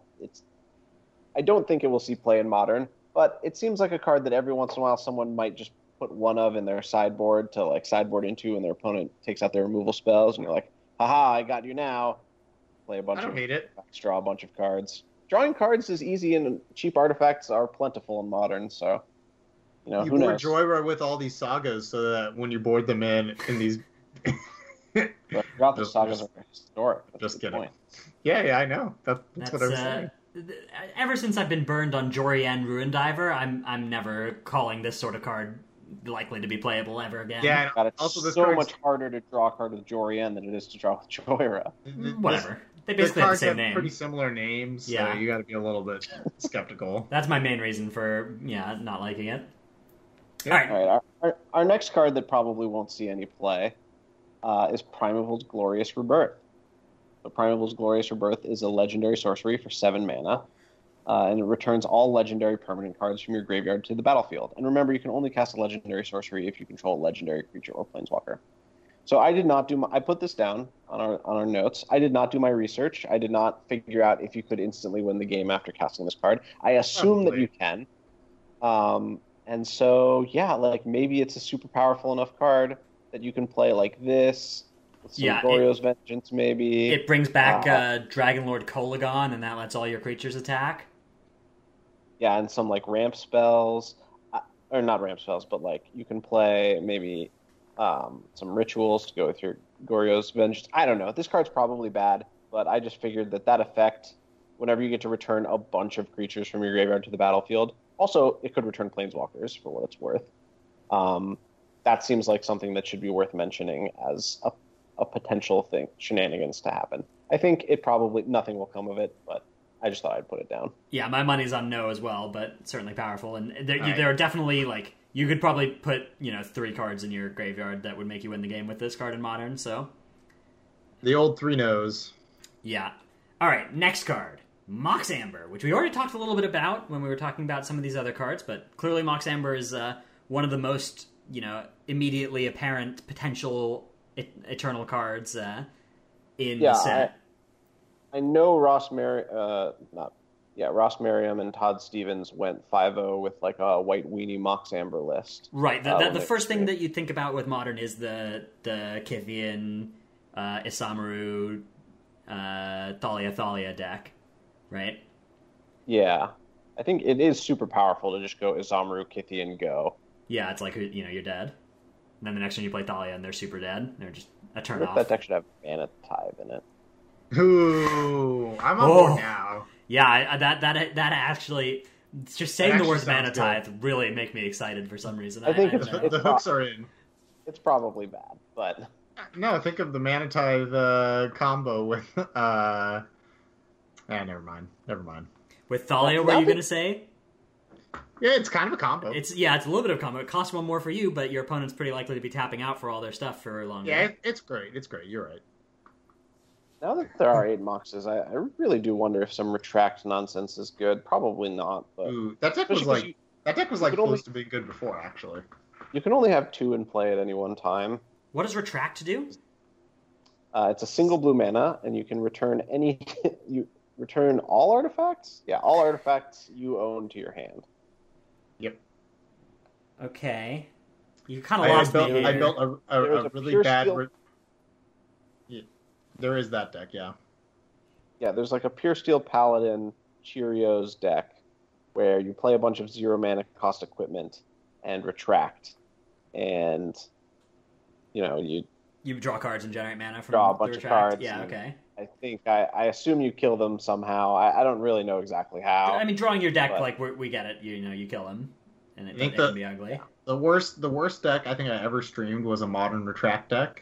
I don't think it will see play in Modern, but it seems like a card that every once in a while someone might just put one of in their sideboard to like sideboard into, and their opponent takes out their removal spells, and you're like, haha, I got you now. Play a bunch I don't of hate it. draw a bunch of cards. Drawing cards is easy, and cheap artifacts are plentiful in Modern, so You who board knows? Joyra with all these sagas so that when you board them in these... But I forgot the Just- sagas are historic. That's just a good kidding. point. Yeah, I know. That's what I was saying. Ever since I've been burned on Jorian Ruin Diver, I'm never calling this sort of card likely to be playable ever again. Yeah, God, it's also this so card's- much harder to draw a card with Jorian than it is to draw with Joyra. Whatever. They The basically have the cards same have name. pretty similar names, Yeah. so you got to be a little bit skeptical. That's my main reason for not liking it. Yeah. All right. All right, our next card that probably won't see any play is Primeval's Glorious Rebirth. So Primeval's Glorious Rebirth is a legendary sorcery for 7 mana, and it returns all legendary permanent cards from your graveyard to the battlefield. And remember, you can only cast a legendary sorcery if you control a legendary creature or planeswalker. So I did not I put this down on our notes. I did not do my research. I did not figure out if you could instantly win the game after casting this card. I assume that Probably. you can. And so, maybe it's a super powerful enough card that you can play like this, with some Yeah, Goryo's Vengeance, maybe. It brings back Dragonlord Kolagon, and that lets all your creatures attack. Yeah, and some like ramp spells, or not ramp spells, but like you can play maybe some rituals to go with your Goryo's Vengeance. I don't know. This card's probably bad, but I just figured that effect, whenever you get to return a bunch of creatures from your graveyard to the battlefield, also it could return planeswalkers for what it's worth. That seems like something that should be worth mentioning as a potential shenanigans to happen. I think nothing will come of it, but I just thought I'd put it down. Yeah, my money's on no as well, but certainly powerful. And there, Right. there are definitely, you could probably put, 3 cards in your graveyard that would make you win the game with this card in Modern, so... The old 3-nose. Yeah. All right, next card. Mox Amber, which we already talked a little bit about when we were talking about some of these other cards, but clearly Mox Amber is one of the most, immediately apparent potential eternal cards in the set. I know Ross Yeah, Ross Merriam and Todd Stevens went 5-0 with like a white weenie Mox Amber list. Right. The first thing streamed. that you think about with Modern is the Kithian, Isamaru, Thalia deck, right? Yeah. I think it is super powerful to just go Isamaru, Kithian, go. Yeah, it's like, you're dead. And then the next time you play Thalia and they're super dead, they're just a turn I think off. that deck should have Mana Tithe in it. Ooh, I'm on board now. Yeah, that actually, just saying the words Mana sounds Tithe really make me excited for some reason. I think The hooks are in. It's probably bad, but No, think of the Mana Tithe combo with never mind. With Thalia, what are you going to say? Yeah, it's kind of a combo. It's a little bit of a combo. It costs one more for you, but your opponent's pretty likely to be tapping out for all their stuff for longer. Yeah, it's great. It's great. You're right. now that there are 8 Moxes, I really do wonder if some Retract nonsense is good. Probably not, but Ooh, that deck was especially 'cause like could only- close to being good before, actually. you can only have 2 in play at any one time. What does Retract do? It's a single blue mana, and you can return you return all artifacts. Yeah, all artifacts you own to your hand. Yep. Okay. You kind of lost me here. I built a There was a really pure bad. steel- Yeah, there is that deck, yeah. Yeah, there's like a Pure Steel Paladin Cheerios deck where you play a bunch of 0 mana cost equipment and retract, and you You draw cards and generate mana from draw a the bunch of Retract? cards. Yeah, and okay. I think I assume you kill them somehow. I don't really know exactly how. I mean, drawing your deck, but- like, we get it. You kill them, and it think can be ugly. The worst deck I think I ever streamed was a Modern Retract deck,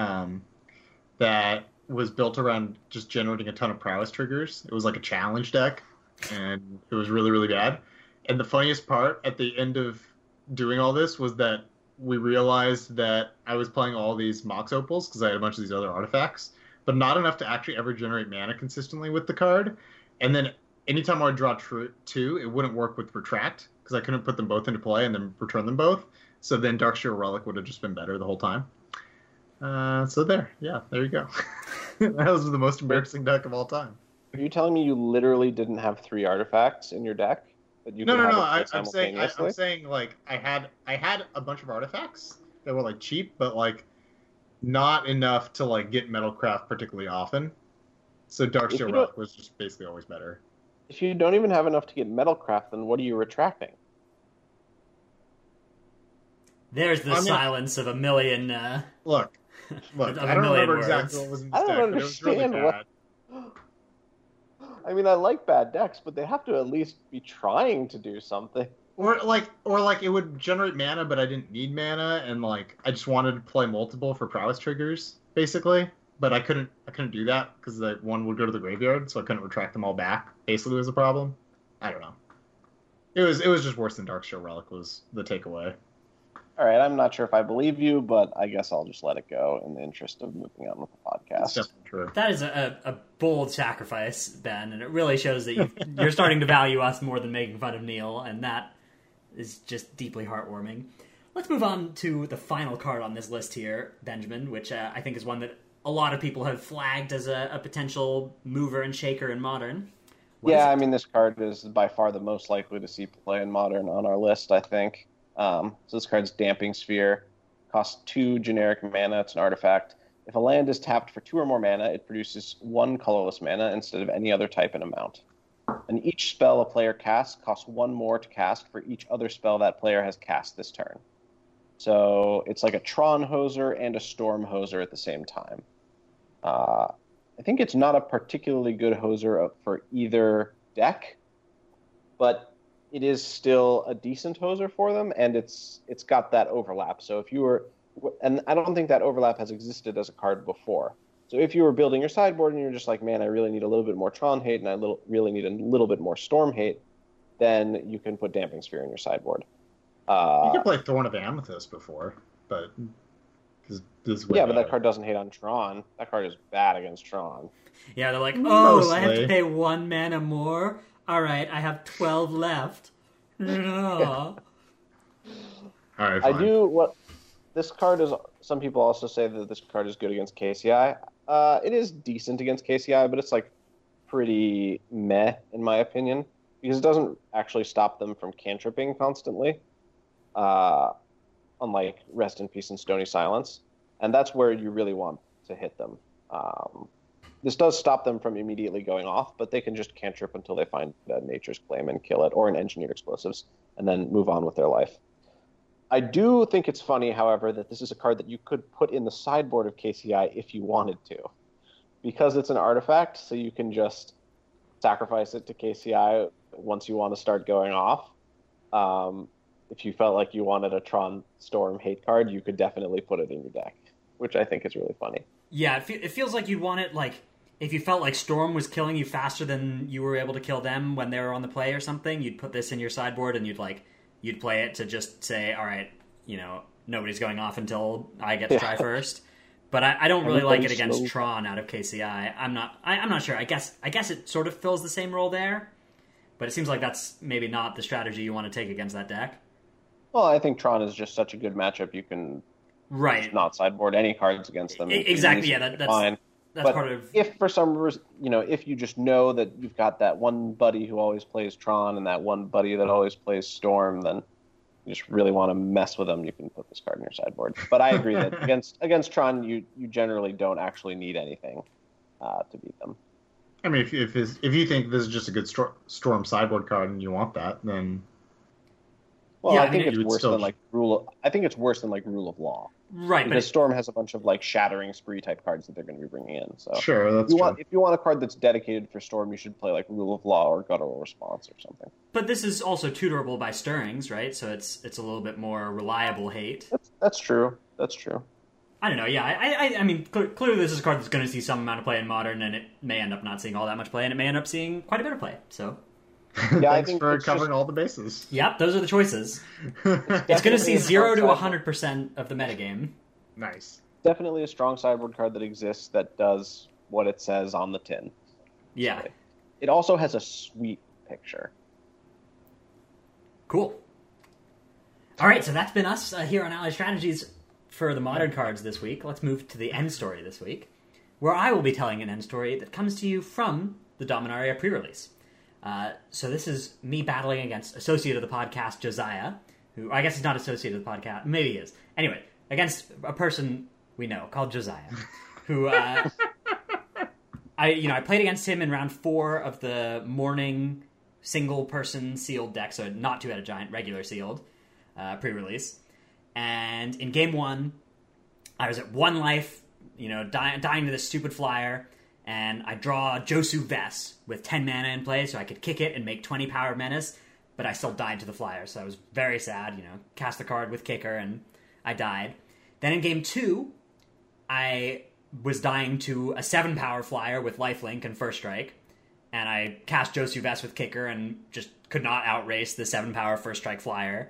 that was built around just generating a ton of prowess triggers. It was like a challenge deck, and it was really, really bad. And the funniest part at the end of doing all this was that we realized that I was playing all these Mox Opals because I had a bunch of these other artifacts, but not enough to actually ever generate mana consistently with the card. And then anytime I would draw 2, it wouldn't work with Retract because I couldn't put them both into play and then return them both. So then Darksteel Relic would have just been better the whole time. So there you go. That was the most embarrassing deck of all time. Are you telling me you literally didn't have 3 artifacts in your deck that you No. could have I'm simultaneously? saying like I had a bunch of artifacts that were like cheap, but like not enough to like get Metalcraft particularly often. So Darksteel Relic was just basically always better. If you don't even have enough to get Metalcraft, then what are you retracting? There's the silence of a million... Look, of I a don't million remember words. exactly what was in this I don't deck, but it was really understand bad. I mean, I like bad decks, but they have to at least be trying to do something. Or like it would generate mana, but I didn't need mana, and like I just wanted to play multiple for prowess triggers, basically. But I couldn't do that because the one would go to the graveyard, so I couldn't retract them all back. Basically, was the problem. I don't know. It was just worse than Darksteel Relic was the takeaway. All right, I'm not sure if I believe you, but I guess I'll just let it go in the interest of moving on with the That's podcast. definitely true. That is a bold sacrifice, Ben, and it really shows that you're starting to value us more than making fun of Neil, and that is just deeply heartwarming. Let's move on to the final card on this list here, Benjamin, which I think is one that a lot of people have flagged as a potential mover and shaker in Modern. What is Yeah, it? I mean, this card is by far the most likely to see play in Modern on our list, I think. So this card's Damping Sphere. Costs 2 generic mana. It's an artifact. If a land is tapped for 2 or more mana, it produces 1 colorless mana instead of any other type and amount. And each spell a player casts costs 1 more to cast for each other spell that player has cast this turn. So it's like a Tron Hoser and a Storm Hoser at the same time. I think it's not a particularly good hoser for either deck, but it is still a decent hoser for them, and it's got that overlap. So if you were, and I don't think that overlap has existed as a card before. So if you were building your sideboard and you're just like, man, I really need a little bit more Tron hate and I really need a little bit more Storm hate, then you can put Damping Sphere in your sideboard. You could play Thorn of Amethyst before, but this is way Yeah, but that better. card doesn't hate on Tron. That card is bad against Tron. Yeah, they're like, oh, I have to Mostly. pay 1 mana more? Alright, I have 12 left. No. All right, I fine. do what this card is. Some people also say that this card is good against KCI. It is decent against KCI, but it's like pretty meh, in my opinion, because it doesn't actually stop them from cantripping constantly, uh, unlike Rest in Peace and Stony Silence. And that's where you really want to hit them. This does stop them from immediately going off, but they can just cantrip until they find Nature's Claim and kill it, or an Engineered Explosives, and then move on with their life. I do think it's funny, however, that this is a card that you could put in the sideboard of KCI if you wanted to. Because it's an artifact, so you can just sacrifice it to KCI once you want to start going off. If you felt like you wanted a Tron Storm hate card, you could definitely put it in your deck, which I think is really funny. Yeah, it feels like you'd want it, like, if you felt like Storm was killing you faster than you were able to kill them when they were on the play or something, you'd put this in your sideboard and you'd play it to just say, all right, nobody's going off until I get to try first. But I don't really like it against Tron out of KCI. I'm not sure. I guess it sort of fills the same role there, but it seems like that's maybe not the strategy you want to take against that deck. Well, I think Tron is just such a good matchup. You can just not sideboard any cards against them. Exactly. Yeah, that's fine. That's part of. If for some reason, if you just know that you've got that one buddy who always plays Tron and that one buddy that always plays Storm, then you just really want to mess with them, you can put this card in your sideboard. But I agree that against Tron, you generally don't actually need anything to beat them. I mean, if you think this is just a good Storm sideboard card and you want that, then I think it's worse than Rule of Law. Right, because Storm has a bunch of Shattering Spree type cards that they're going to be bringing in. So sure, that's true. If you want a card that's dedicated for Storm, you should play Rule of Law or Guttural Response or something. But this is also tutorable by Stirrings, right? So it's a little bit more reliable hate. That's true. That's true. I don't know. Yeah, I mean, clearly this is a card that's going to see some amount of play in Modern, and it may end up not seeing all that much play, and it may end up seeing quite a bit of play. So. Yeah, Thanks for covering all the bases. Yep, those are the choices. It's going to see 0 to 100% of the metagame. Nice. Definitely a strong sideboard card that exists that does what it says on the tin. Yeah. It also has a sweet picture. Cool. All right, so that's been us here on Ally Strategies for the Modern cards this week. Let's move to the end story this week, where I will be telling an end story that comes to you from the Dominaria pre-release. So this is me battling against associate of the podcast, Josiah, who I guess he's not associate of the podcast. Maybe he is. Anyway, against a person we know called Josiah, who I played against him in round 4 of the morning single person sealed deck, so not two-headed giant, regular sealed pre-release. And in game 1, I was at 1 life, dying to this stupid flyer. And I draw Josu Vess with 10 mana in play, so I could kick it and make 20 power menace, but I still died to the flyer, so I was very sad, cast the card with kicker, and I died. Then in game 2, I was dying to a 7 power flyer with lifelink and first strike, and I cast Josu Vess with kicker and just could not outrace the 7 power first strike flyer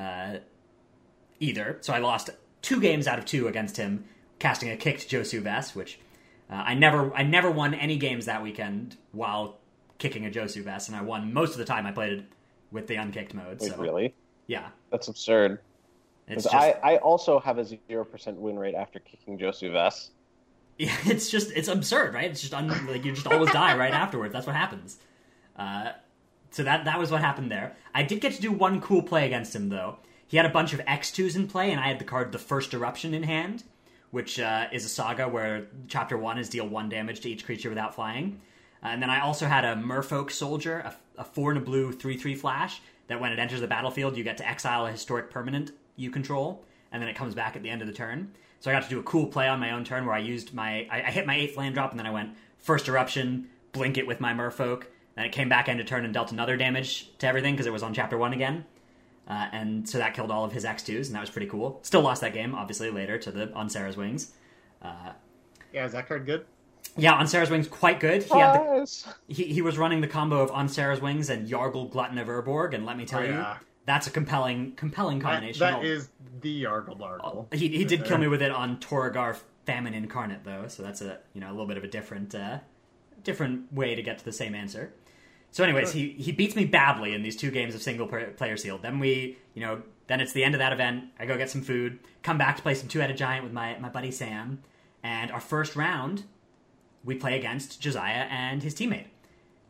either. So I lost 2 games out of 2 against him, casting a kicked Josu Vess, which... I never won any games that weekend while kicking a Josu Vess, and I won most of the time I played it with the unkicked mode. Wait, so. Really? Yeah. That's absurd. I also have a 0% win rate after kicking Josu Vess. Yeah, it's absurd, right? It's just you just always die right afterwards. That's what happens. So that was what happened there. I did get to do one cool play against him, though. He had a bunch of X2s in play, and I had the card The First Eruption in hand, which is a saga where Chapter 1 is deal 1 damage to each creature without flying. And then I also had a Merfolk Soldier, a 4 and a blue 3/3 flash, that when it enters the battlefield, you get to exile a historic permanent you control, and then it comes back at the end of the turn. So I got to do a cool play on my own turn where I used I hit my 8th land drop, and then I went First Eruption, blink it with my Merfolk, then it came back end of turn and dealt another damage to everything because it was on Chapter 1 again. And so that killed all of his X2s, and that was pretty cool. Still lost that game, obviously, later to the On Sarah's Wings. Yeah, is that card good? Yeah, On Sarah's Wings, quite good. He was running the combo of On Sarah's Wings and Yargle Glutton of Urborg, and let me tell you, that's a compelling combination. That is the Yargle Bargle. He did kill me with it on Torragar Famine Incarnate, though, so that's a little bit of a different way to get to the same answer. So anyways, he beats me badly in these 2 games of single player sealed. Then then it's the end of that event. I go get some food, come back to play some 2-headed giant with my buddy Sam, and our first round, we play against Josiah and his teammate.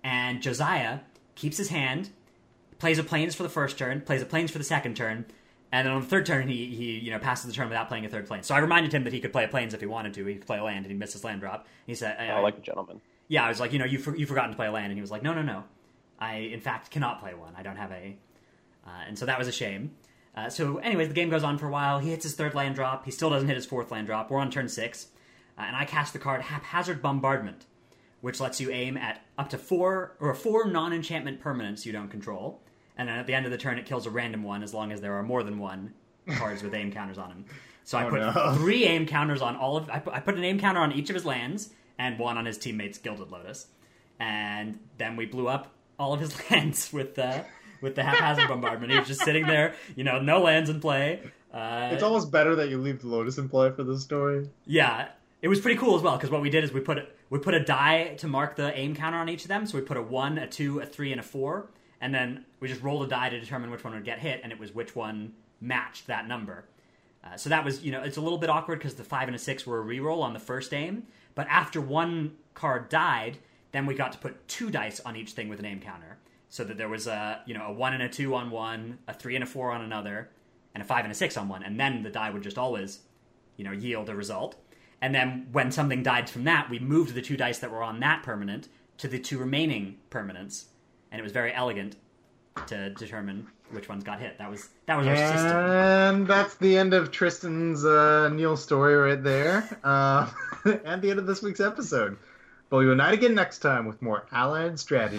and Josiah keeps his hand, plays a plains for the first turn, plays a plains for the second turn, and then on the third turn he passes the turn without playing a third plains. So I reminded him that he could play a plains if he wanted to. He could play a land, and he missed his land drop. He said, like a gentleman. Yeah, I was like, you've forgotten to play a land, and he was like, no. I, in fact, cannot play one. I don't have a... and so that was a shame. So anyways, the game goes on for a while. He hits his third land drop. He still doesn't hit his fourth land drop. We're on turn 6. And I cast the card Haphazard Bombardment, which lets you aim at up to 4 non-enchantment permanents you don't control. And then at the end of the turn, it kills a random one as long as there are more than one cards with aim counters on them. So I put 3 aim counters on all of... I put an aim counter on each of his lands and 1 on his teammate's Gilded Lotus. And then we blew up all of his lands with the Haphazard Bombardment. He was just sitting there, no lands in play. It's almost better that you leave the Lotus in play for this story. Yeah, it was pretty cool as well, because what we did is we put a die to mark the aim counter on each of them. So we put a 1, a 2, a 3, and a 4, and then we just rolled a die to determine which one would get hit, and it was which one matched that number. So that was, it's a little bit awkward because the 5 and a 6 were a reroll on the first aim, but after one card died, then we got to put 2 dice on each thing with an aim counter. So that there was a 1 and a 2 on one, a 3 and a 4 on another, and a 5 and a 6 on one. And then the die would just always, yield a result. And then when something died from that, we moved the 2 dice that were on that permanent to the 2 remaining permanents. And it was very elegant to determine which ones got hit. That was our system. And that's the end of Tristan's Neil story right there. And the end of this week's episode. But we will unite again next time with more Allied strategies.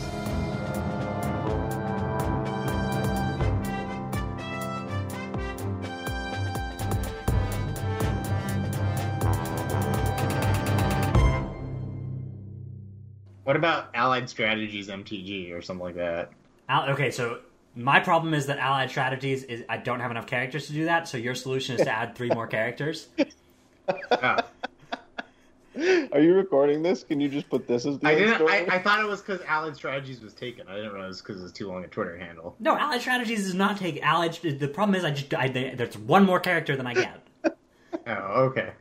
What about Allied Strategies MTG or something like that? Okay, so my problem is that Allied Strategies is I don't have enough characters to do that, so your solution is to add 3 more characters. Oh. Are you recording this? Can you just put this as the end story? I thought it was because Allied Strategies was taken. I didn't realize because it was too long a Twitter handle. No, Allied Strategies is not taken. The problem is there's 1 more character than I get. Oh, okay.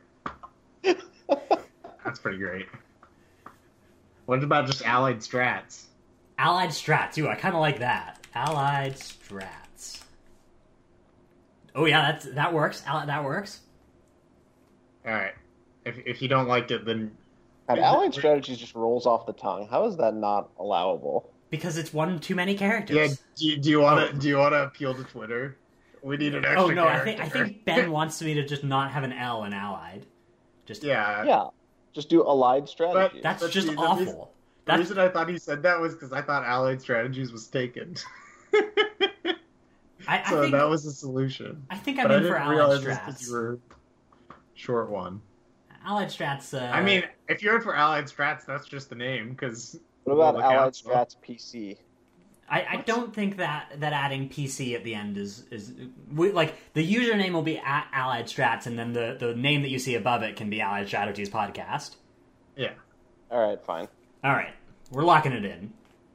That's pretty great. What about just Allied Strats? Allied Strats. Ooh, I kind of like that. Allied Strats. Oh yeah, that works. That works. All right. If you don't like it, then Allied Strategies just rolls off the tongue. How is that not allowable? Because it's 1 too many characters. Yeah. Do you want to appeal to Twitter? We need an extra. Oh no, character. I think Ben wants me to just not have an L in Allied. Yeah. Just do Allied Strategies. That's just awful. The reason I thought he said that was because I thought Allied Strategies was taken. I so think, that was the solution. I think I'm in for Allied Strats. Because you were short one. Allied Strats. I mean, if you're in for Allied Strats, that's just the name. Because what about Allied Strats PC? I don't think that adding PC at the end is like the username will be at Allied Strats, and then the name that you see above it can be Allied Strategies Podcast. Yeah. All right, fine. All right, we're locking it in.